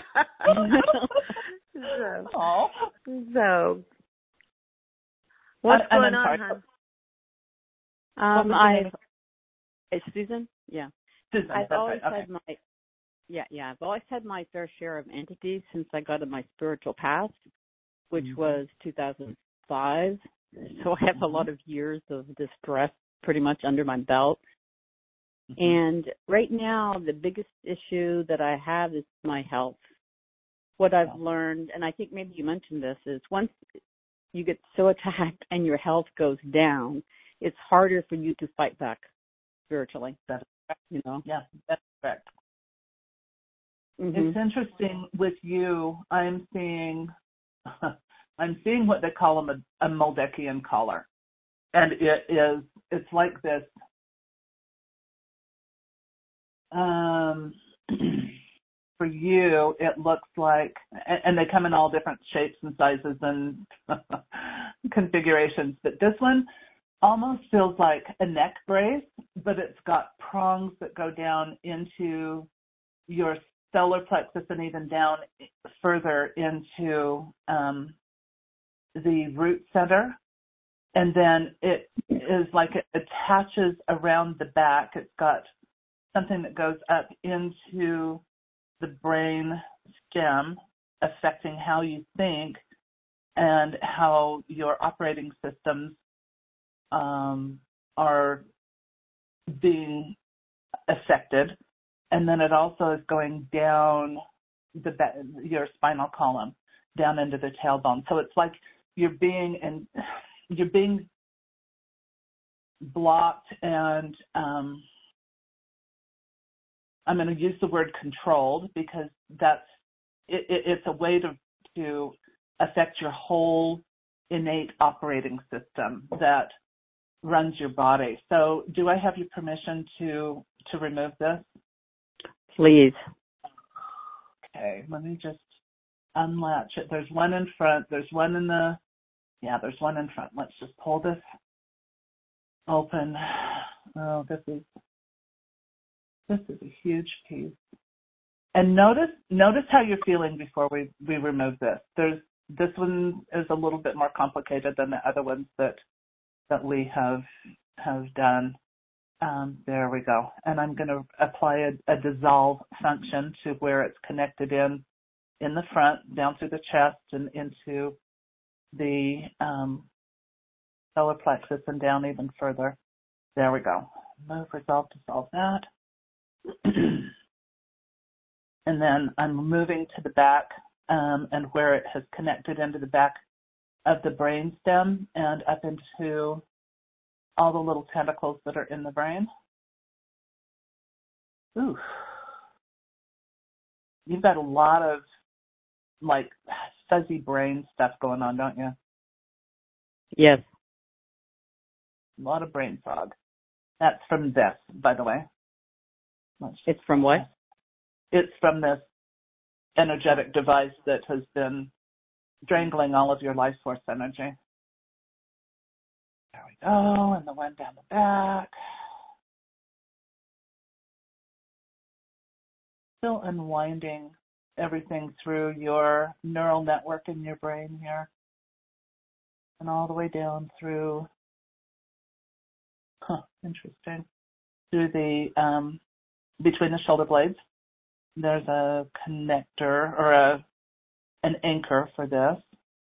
so, Oh. so what's I, going I'm on, sorry. hon? Um, your I've name? it's Susan. Yeah. Susan. I've That's always right. Okay. had my yeah yeah. I've always had my fair share of entities since I got in my spiritual past, which Mhm. was two thousand five. So I have a lot of years of distress pretty much under my belt. Mhm. And right now, the biggest issue that I have is my health. What I've learned, and I think maybe you mentioned this, is once you get so attacked and your health goes down, it's harder for you to fight back spiritually. That's correct. You know? Yeah, that's correct. Mm-hmm. It's interesting with you. I'm seeing, I'm seeing what they call a, a Moldekian collar, and it is. It's like this. Um, for you, it looks like, and, and they come in all different shapes and sizes and configurations. But this one almost feels like a neck brace, but it's got prongs that go down into your solar plexus and even down further into um, the root center. And then it is like it attaches around the back. It's got something that goes up into the brain stem, affecting how you think and how your operating systems um, are being affected. And then it also is going down the your spinal column, down into the tailbone. So it's like you're being and you're being blocked, and um, I'm going to use the word controlled because that's it, it, it's a way to to affect your whole innate operating system that runs your body. So, do I have your permission to to remove this? Please. Okay, let me just unlatch it. There's one in front. There's one in the, yeah, there's one in front. Let's just pull this open. Oh, this is, this is a huge piece. And notice, notice how you're feeling before we, we remove this. There's, this one is a little bit more complicated than the other ones that, that we have, have done. Um, there we go. And I'm going to apply a, a dissolve function to where it's connected in, in the front, down through the chest and into the um, solar plexus and down even further. There we go. Move, resolve, dissolve that. And then I'm moving to the back um, and where it has connected into the back of the brain stem and up into all the little tentacles that are in the brain. Ooh. You've got a lot of, like, fuzzy brain stuff going on, don't you? Yes. A lot of brain fog. That's from this, by the way. Let's It's from what? It's from this energetic device that has been strangling all of your life force energy. There we go, and the one down the back. Still unwinding everything through your neural network in your brain here. And all the way down through, huh, interesting, through the, um, between the shoulder blades. There's a connector or a an anchor for this.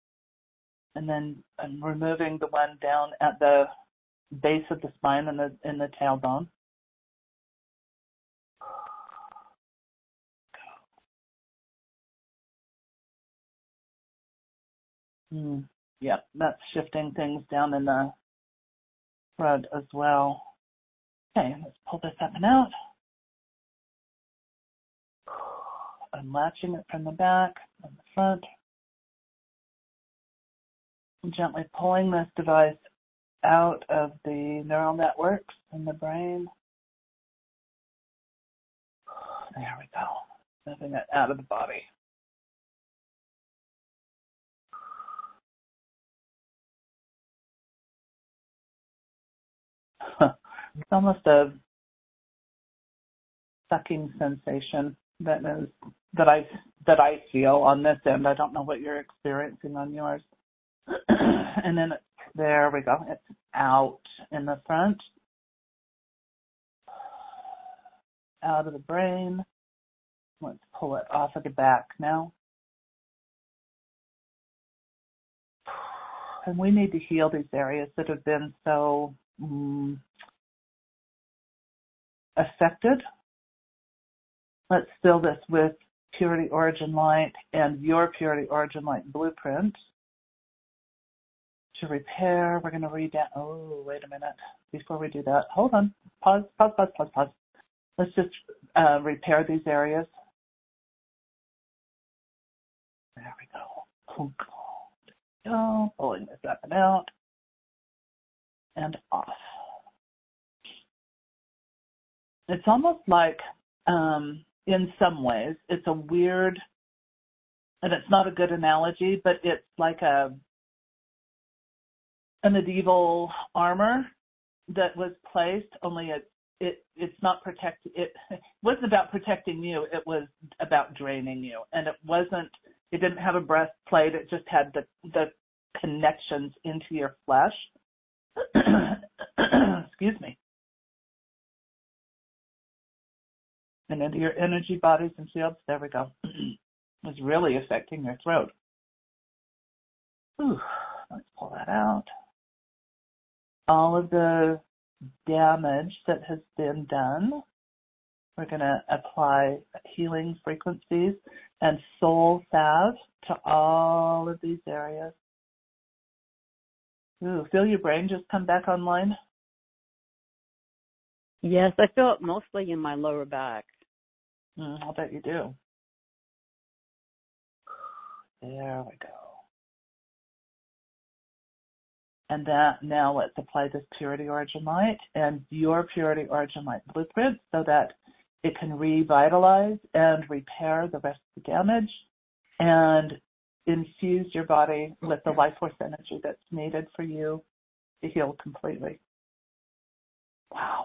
And then I'm removing the one down at the base of the spine and the in the tailbone. Hmm. Yep, that's shifting things down in the front as well. Okay, let's pull this up and out. Unlatching it from the back and the front. Gently pulling this device out of the neural networks in the brain. There we go. Moving it out of the body. It's almost a sucking sensation that is that I that I feel on this end. I don't know what you're experiencing on yours. And then it's, there we go. It's out in the front, out of the brain. Let's pull it off of the back now. And we need to heal these areas that have been so um, affected. Let's fill this with Purity Origin Light and your Purity Origin Light blueprint. To repair, we're going to read down. Oh, wait a minute. Before we do that, hold on. Pause, pause, pause, pause, pause. Let's just uh, repair these areas. There we go. Go. Pulling this up and out. And off. It's almost like, um, in some ways, it's a weird, and it's not a good analogy, but it's like a a medieval armor that was placed, only it, it it's not protect it, it wasn't about protecting you, it was about draining you. And it wasn't it didn't have a breastplate, it just had the the connections into your flesh. Excuse me. And into your energy bodies and fields. There we go. It's really affecting your throat. Whew. Let's pull that out. All of the damage that has been done, we're going to apply healing frequencies and soul salve to all of these areas. Ooh, feel your brain just come back online? Yes, I feel it mostly in my lower back. Mm, I'll bet you do. There we go. And that now let's apply this Purity Origin Light and your Purity Origin Light blueprint so that it can revitalize and repair the rest of the damage and infuse your body with the life force energy that's needed for you to heal completely. Wow.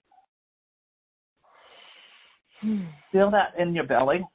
Feel that in your belly?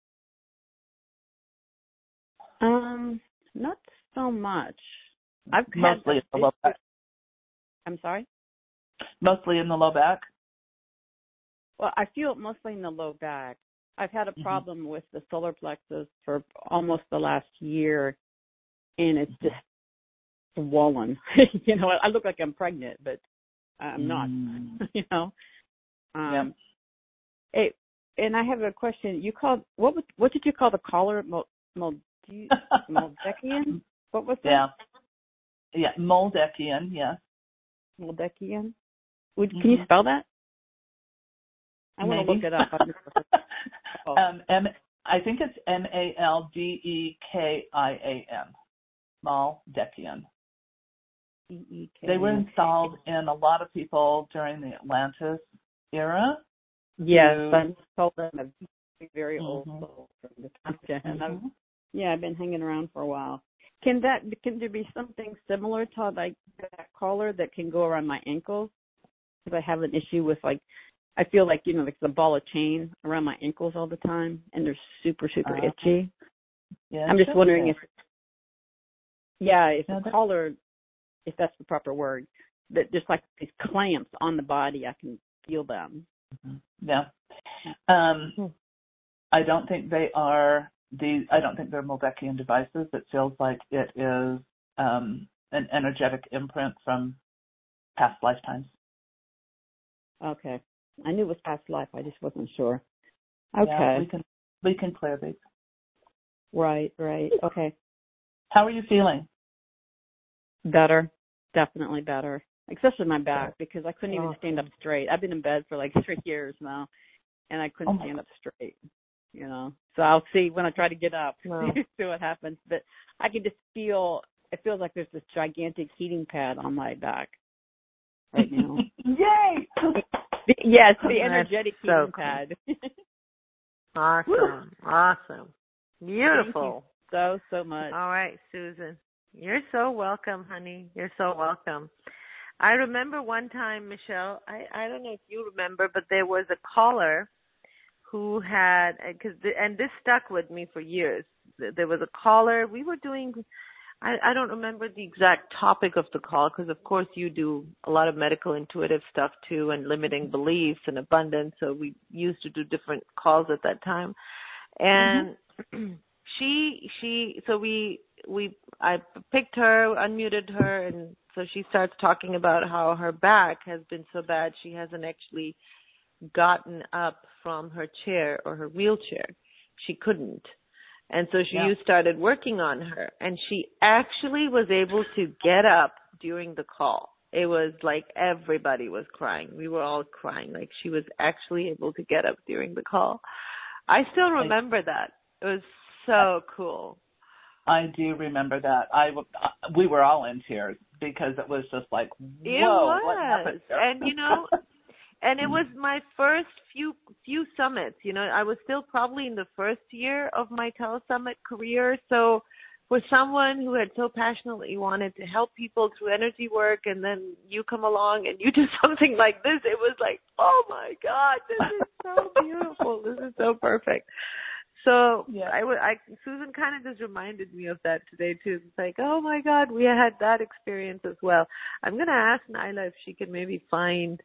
Um, not so much. I've Mostly in the low back. I'm sorry? Mostly in the low back? Well, I feel it mostly in the low back. I've had a problem mm-hmm. with the solar plexus for almost the last year, and it's just swollen. You know, I look like I'm pregnant, but I'm not, mm. you know. Um, yeah. It, and I have a question. You called, what was, what did you call the collar? Mol, Mol, Moldekian? What was that? Yeah. Yeah, Moldekian, yes. Moldekian? Would, can mm-hmm. you spell that? I want to look it up. oh. um, M, I think it's M A L D E K I A N. Moldekian. E E K. They were installed in a lot of people during the Atlantis era. Yes, to, I told them a very, very mm-hmm. old soul from the time. And mm-hmm. I've, yeah, I've been hanging around for a while. Can that can there be something similar to like that collar that can go around my ankles? Because I have an issue with like I feel like you know like the ball of chain around my ankles all the time, and they're super super uh, itchy. Yeah, I'm just wondering be. if yeah, if yeah, a collar, if that's the proper word, that just like these clamps on the body, I can feel them. Yeah, um, hmm. I don't think they are. These, I don't think they're Moldekian devices. It feels like it is um, an energetic imprint from past lifetimes. Okay. I knew it was past life. I just wasn't sure. Okay. Yeah, we can we can clear these. Right, right. Okay. How are you feeling? Better. Definitely better. Especially my back, because I couldn't even stand up straight. I've been in bed for like three years now, and I couldn't oh stand up straight, you know. So I'll see when I try to get up, Wow. see what happens. But I can just feel, it feels like there's this gigantic heating pad on my back right now. Yay! Yes, the That's energetic so heating cool. pad. Awesome. Awesome. Beautiful. so, so much. All right, Susan. You're so welcome, honey. You're so welcome. I remember one time, Michelle, I, I don't know if you remember, but there was a caller who had, cause the, and this stuck with me for years. There was a caller, we were doing, I, I don't remember the exact topic of the call, because of course you do a lot of medical intuitive stuff too, and limiting beliefs and abundance, so we used to do different calls at that time. And mm-hmm. she, she, so we, we, I picked her, unmuted her, and so she starts talking about how her back has been so bad she hasn't actually gotten up from her chair or her wheelchair. She couldn't. And so she yeah. started working on her, and she actually was able to get up during the call. It was like everybody was crying. We were all crying. Like she was actually able to get up during the call. I still remember that. It was so cool. I do remember that. I we were all in tears because it was just like, whoa, it was. What happened here? And you know, and it was my first few few summits. You know, I was still probably in the first year of my telesummit career. So for someone who had so passionately wanted to help people through energy work, and then you come along and you do something like this, it was like, oh my God, this is so beautiful. This is so perfect. So yeah. I, I, Susan kind of just reminded me of that today too. It's like, oh my God, we had that experience as well. I'm going to ask Nyla if she can maybe find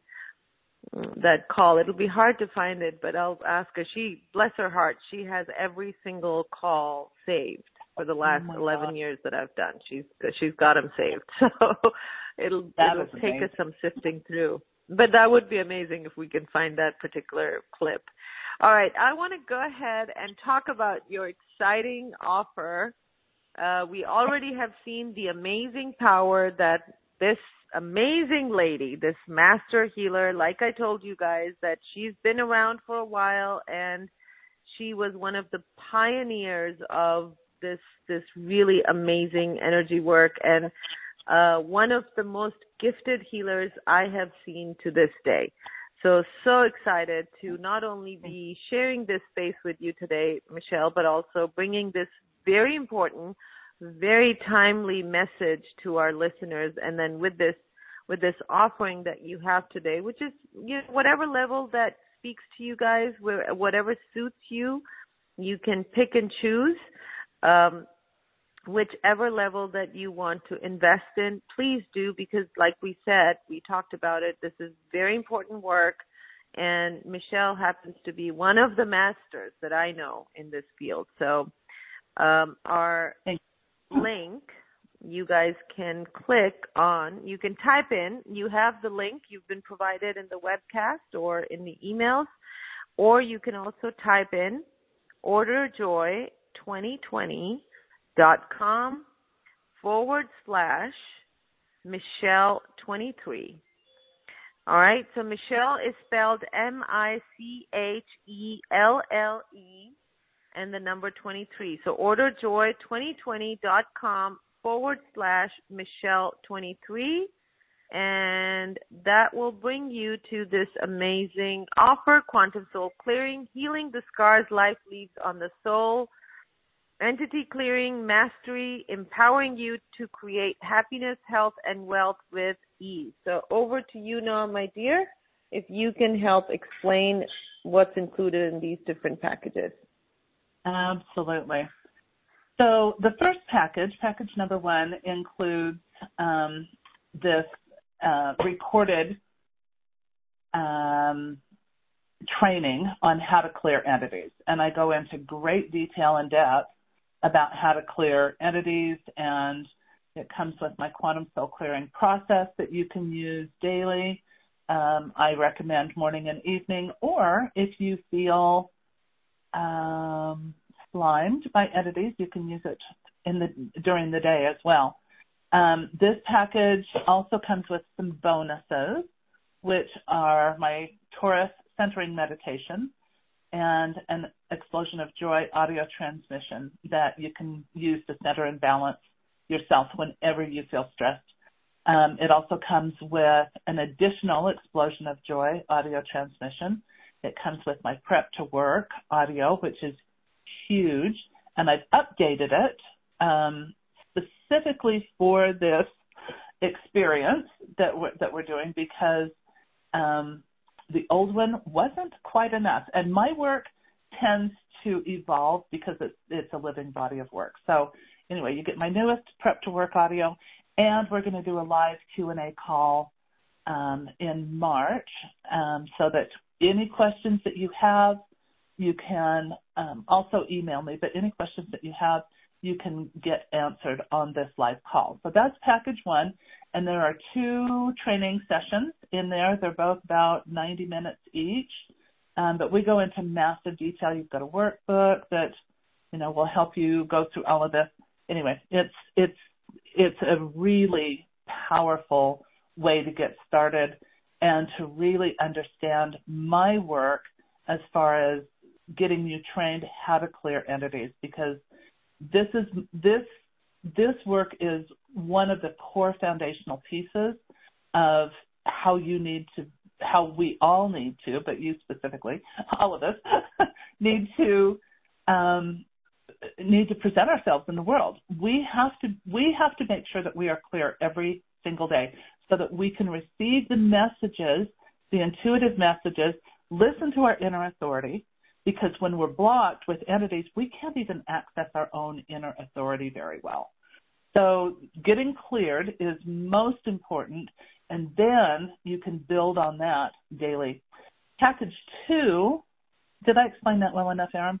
that call. It'll be hard to find it, but I'll ask her. She, bless her heart, she has every single call saved for the last oh eleven God. years that I've done. She's she's got them saved. So it'll that it'll take amazing. us some sifting through. But that would be amazing if we can find that particular clip. All right, I want to go ahead and talk about your exciting offer. Uh, we already have seen the amazing power that this amazing lady, this master healer, like I told you guys, that she's been around for a while, and she was one of the pioneers of this this really amazing energy work, and uh, one of the most gifted healers I have seen to this day. So, so excited to not only be sharing this space with you today, Michelle, but also bringing this very important, very timely message to our listeners. And then with this, with this offering that you have today, which is, you know, whatever level that speaks to you guys, whatever suits you, you can pick and choose. Um, whichever level that you want to invest in, please do, because like we said, we talked about it, this is very important work, and Michelle happens to be one of the masters that I know in this field. So um, our link, you guys can click on, you can type in, you have the link, you've been provided in the webcast or in the emails, or you can also type in order joy twenty twenty dot com forward slash Michelle twenty-three. All right, so Michelle is spelled M I C H E L L E and the number twenty-three. So order joy twenty twenty dot com forward slash Michelle twenty-three, and that will bring you to this amazing offer, Quantum Soul Clearing, Healing the Scars Life Leaves on the Soul, Entity Clearing, Mastery, empowering you to create happiness, health, and wealth with ease. So over to you now, my dear, if you can help explain what's included in these different packages. Absolutely. So the first package, package number one, includes um, this uh, recorded um, training on how to clear entities. And I go into great detail and depth about how to clear entities and It comes with my quantum cell clearing process that you can use daily. Um, I recommend morning and evening, or if you feel um, slimed by entities, you can use it in the during the day as well. Um, this package also comes with some bonuses, which are my Taurus centering meditation and an explosion of joy audio transmission that you can use to center and balance yourself whenever you feel stressed. Um, it also comes with an additional explosion of joy audio transmission. It comes with my prep to work audio, which is huge, and I've updated it um, specifically for this experience that we're, that we're doing because um, the old one wasn't quite enough. And my work tends to evolve because it's, it's a living body of work. So anyway, you get my newest Prep to Work audio, and we're going to do a live Q and A call um, in March um, so that any questions that you have, you can um, also email me, but any questions that you have, you can get answered on this live call. So that's package one, and there are two training sessions in there. They're both about ninety minutes each, um, but we go into massive detail. You've got a workbook that, you know, will help you go through all of this. Anyway, it's it's it's a really powerful way to get started and to really understand my work as far as getting you trained how to clear entities, because this is this this work is one of the core foundational pieces of how you need to how we all need to, but you specifically, all of us need to um, need to present ourselves in the world. We have to we have to make sure that we are clear every single day so that we can receive the messages, the intuitive messages, listen to our inner authority, because when we're blocked with entities, we can't even access our own inner authority very well. So getting cleared is most important, and then you can build on that daily. Package two, did I explain that well enough, Erin?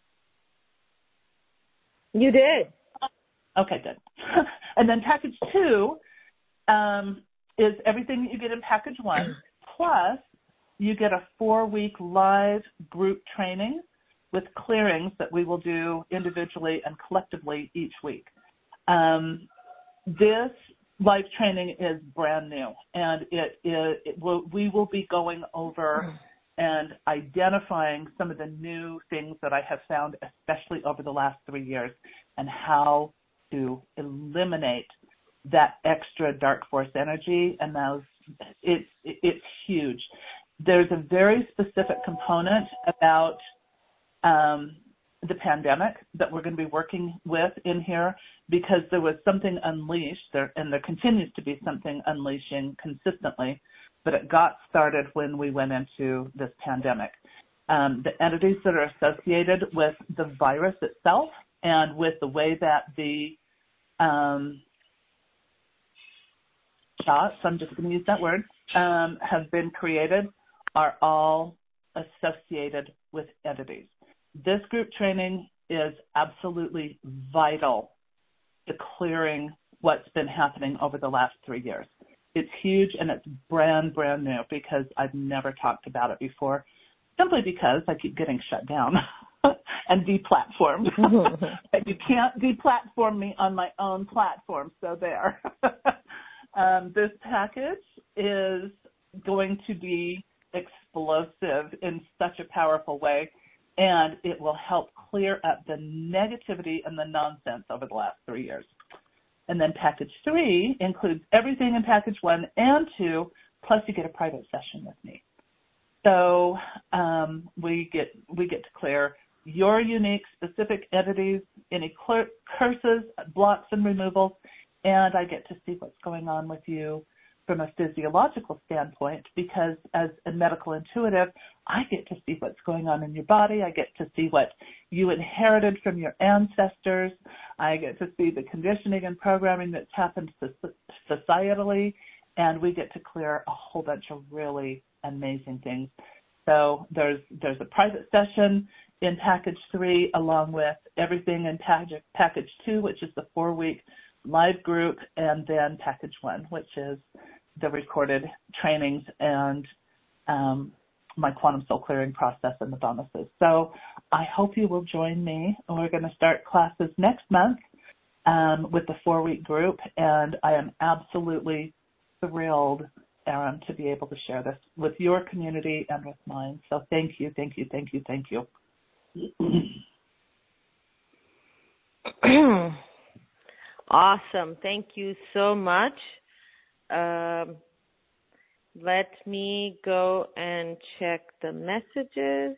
You did. Okay, good. And then package two um, is everything that you get in package one, plus you get a four-week live group training with clearings that we will do individually and collectively each week. Um, this live training is brand new, and it, it, it will, we will be going over and identifying some of the new things that I have found, especially over the last three years, and how to eliminate that extra dark force energy. And those, it's, it's huge. There's a very specific component about um, the pandemic that we're going to be working with in here, because there was something unleashed there, and there continues to be something unleashing consistently, but it got started when we went into this pandemic. Um, the entities that are associated with the virus itself and with the way that the um, shots, I'm just going to use that word, um, have been created are all associated with entities. This group training is absolutely vital to clearing what's been happening over the last three years. It's huge, and it's brand, brand new, because I've never talked about it before, simply because I keep getting shut down and deplatformed. And you can't deplatform me on my own platform, so there. um, this package is going to be explosive in such a powerful way, and it will help clear up the negativity and the nonsense over the last three years. And then package three includes everything in package one and two, plus you get a private session with me. So um, we get we get to clear your unique, specific entities, any cl- curses, blocks, and removals, and I get to see what's going on with you from a physiological standpoint, because as a medical intuitive, I get to see what's going on in your body. I get to see what you inherited from your ancestors. I get to see the conditioning and programming that's happened societally, and we get to clear a whole bunch of really amazing things. So there's there's a private session in package three, along with everything in package, package two, which is the four-week live group, and then package one, which is the recorded trainings and um, my quantum soul clearing process and the bonuses. So I hope you will join me. We're going to start classes next month um, with the four-week group, and I am absolutely thrilled, Erin, to be able to share this with your community and with mine. So thank you, thank you, thank you, thank you. Awesome. Thank you so much. Um, let me go and check the messages.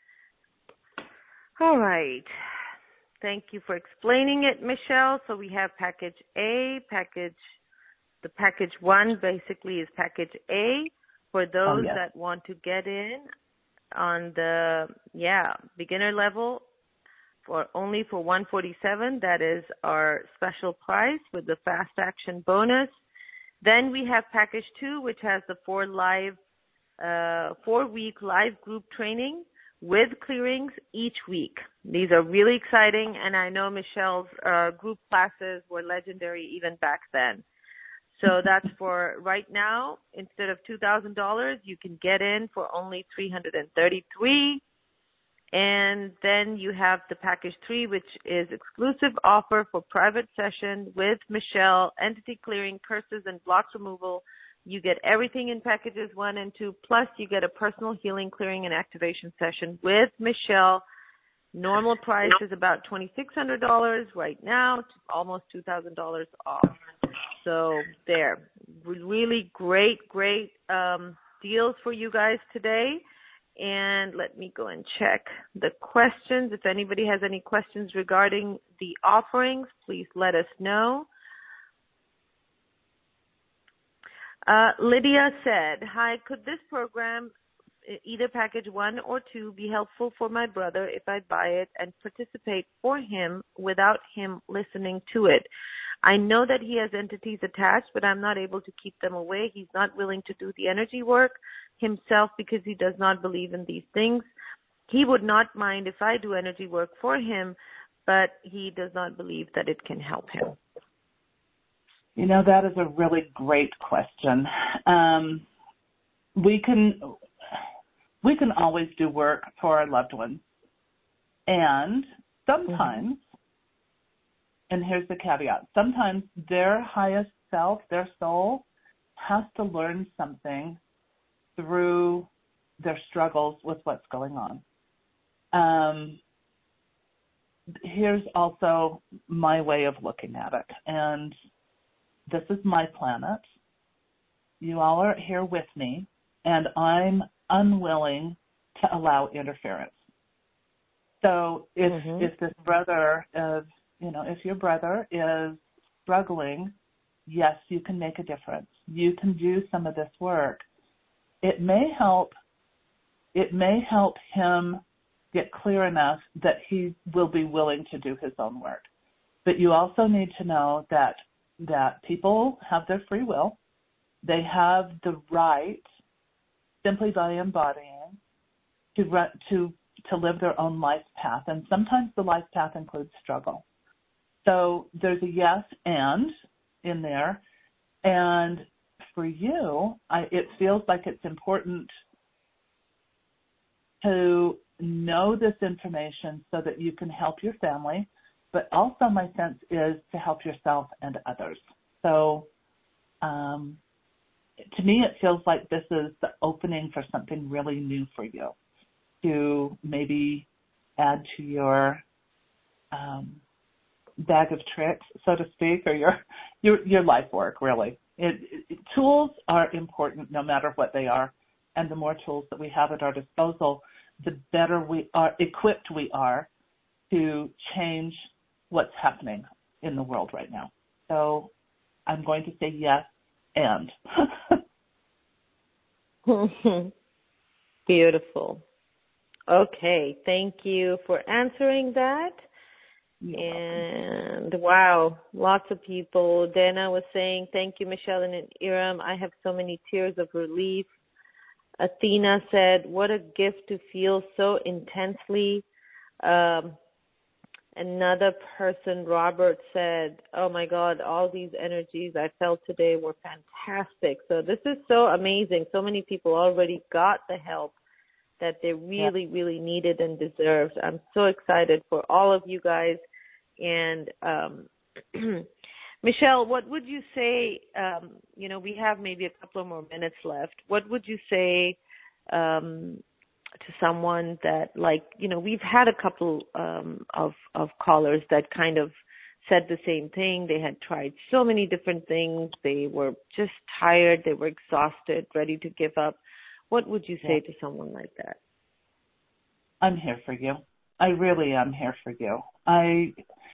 All right. Thank you for explaining it, Michelle. So we have package A, package, the package one basically is package A for those oh, yes. that want to get in on the, yeah, beginner level for only for one hundred forty-seven dollars. That is our special price with the fast action bonus. Then we have package two, which has the four live, uh, four week live group training with clearings each week. These are really exciting, and I know Michelle's uh, group classes were legendary even back then. So that's for right now. Instead of two thousand dollars, you can get in for only three hundred thirty-three dollars. And then you have the package three, which is exclusive offer for private session with Michelle, entity clearing, curses, and blocks removal. You get everything in packages one and two, plus you get a personal healing, clearing, and activation session with Michelle. Normal price is about twenty-six hundred dollars right now, almost two thousand dollars off. So there, really great, great um, deals for you guys today. And let me go and check the questions. If anybody has any questions regarding the offerings, please let us know. Uh, Lydia said, hi, could this program, either package one or two, be helpful for my brother if I buy it and participate for him without him listening to it? I know that he has entities attached, but I'm not able to keep them away. He's not willing to do the energy work himself because he does not believe in these things. He would not mind if I do energy work for him, but he does not believe that it can help him. You know, that is a really great question. Um, we can we can always do work for our loved ones. And sometimes, mm-hmm. and here's the caveat, sometimes their highest self, their soul, has to learn something through their struggles with what's going on. Um, here's also my way of looking at it. And this is my planet. You all are here with me, and I'm unwilling to allow interference. So if mm-hmm. if this brother is, you know, if your brother is struggling, yes, you can make a difference. You can do some of this work. It may help. It may help him get clear enough that he will be willing to do his own work. But you also need to know that that people have their free will. They have the right, simply by embodying, to run, to to live their own life path. And sometimes the life path includes struggle. So there's a yes and in there. And for you, I, it feels like it's important to know this information so that you can help your family, but also my sense is to help yourself and others. So um, to me, it feels like this is the opening for something really new for you to maybe add to your um, bag of tricks, so to speak, or your your, your life work, really. It, it, tools are important no matter what they are, and the more tools that we have at our disposal, the better we are equipped we are to change what's happening in the world right now. So I'm going to say yes and. Beautiful. Okay, thank you for answering that. You're and welcome. Wow, lots of people. Dana was saying, thank you, Michelle and Iram. I have so many tears of relief. Athena said, what a gift to feel so intensely. Um, another person, Robert, said, oh, my God, all these energies I felt today were fantastic. So this is so amazing. So many people already got the help that they really, yeah. really needed and deserved. I'm so excited for all of you guys. And um, Michelle, what would you say, um, you know, we have maybe a couple of more minutes left. What would you say um, to someone that, like, you know, we've had a couple um, of, of callers that kind of said the same thing. They had tried so many different things. They were just tired. They were exhausted, ready to give up. What would you say yeah. to someone like that? I'm here for you. I really am here for you. I,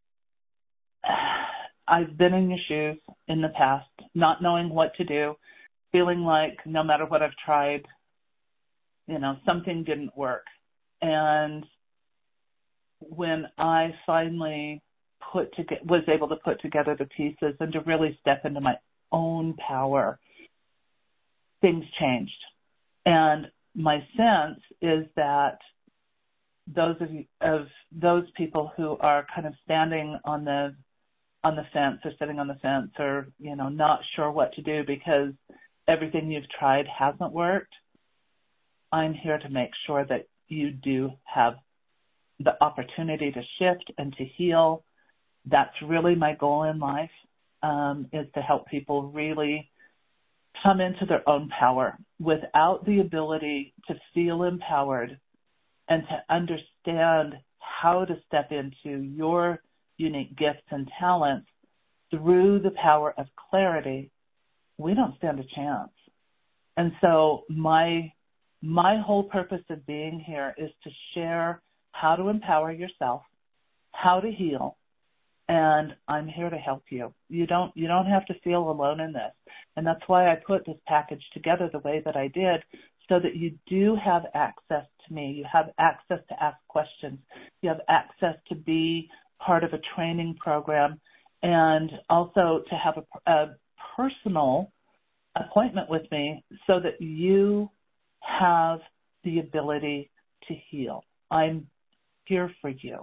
I've been in your shoes in the past, not knowing what to do, feeling like no matter what I've tried, you know, something didn't work. And when I finally put to get, was able to put together the pieces and to really step into my own power, things changed. And my sense is that those of you, of those people who are kind of standing on the on the fence or sitting on the fence or, you know, not sure what to do because everything you've tried hasn't worked, I'm here to make sure that you do have the opportunity to shift and to heal. That's really my goal in life, um, is to help people really come into their own power. Without the ability to feel empowered and to understand how to step into your unique gifts and talents through the power of clarity, we don't stand a chance. And so my my whole purpose of being here is to share how to empower yourself, how to heal, and I'm here to help you. You don't you don't have to feel alone in this. And that's why I put this package together the way that I did, so that you do have access to me. You have access to ask questions. You have access to be part of a training program, and also to have a, a personal appointment with me so that you have the ability to heal. I'm here for you.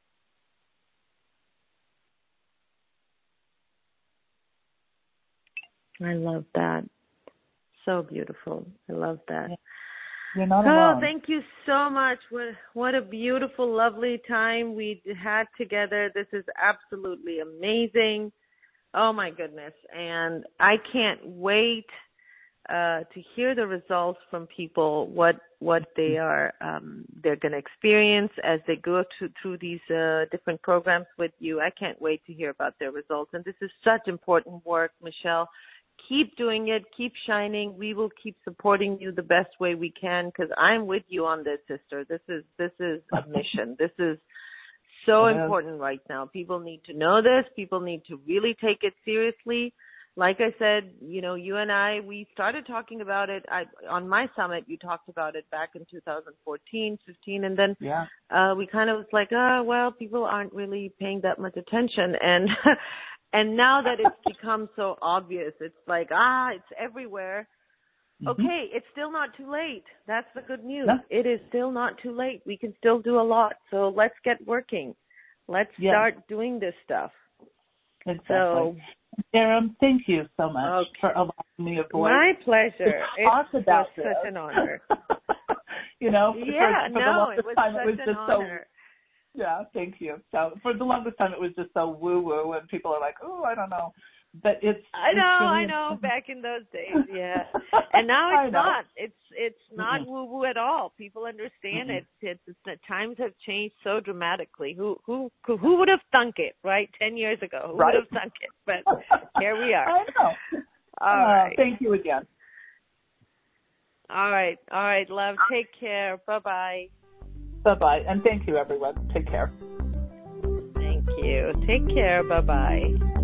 I love that. So beautiful. I love that. You're not oh, alone. Thank you so much. What, what a beautiful, lovely time we had together. This is absolutely amazing. Oh, my goodness. And I can't wait uh, to hear the results from people, what what they are um, they're going to experience as they go to, through these uh, different programs with you. I can't wait to hear about their results. And this is such important work, Michelle. Keep doing it. Keep shining. We will keep supporting you the best way we can, because I'm with you on this, sister. This is this is a mission. This is so yeah. important right now. People need to know this. People need to really take it seriously. Like I said, you know, you and I, we started talking about it I, on my summit. You talked about it back in two thousand fourteen, fifteen, and then yeah. uh, we kind of was like, oh, well, people aren't really paying that much attention. And and now that it's become so obvious, it's like, ah, it's everywhere. Mm-hmm. Okay, it's still not too late. That's the good news. No. It is still not too late. We can still do a lot. So let's get working. Let's yes. start doing this stuff. Exactly. So, Darren, thank you so much okay. for allowing me a voice. My pleasure. It was such an honor. you know, yeah, for, for no, the longest it was time such it was an just honor. so. Yeah, thank you. So for the longest time, it was just so woo woo, and people are like, "Oh, I don't know," but it's. I know, it's really I know. Back in those days, yeah, and now it's not. It's it's not mm-hmm. woo woo at all. People understand mm-hmm. it. It's, it's the times have changed so dramatically. Who who who would have thunk it, right? Ten years ago, who right? would have thunk it? But here we are. I know. All uh, right. Thank you again. All right, all right, love. Take care. Bye bye. Bye bye, and thank you, everyone. Take care. Thank you. Take care. Bye bye.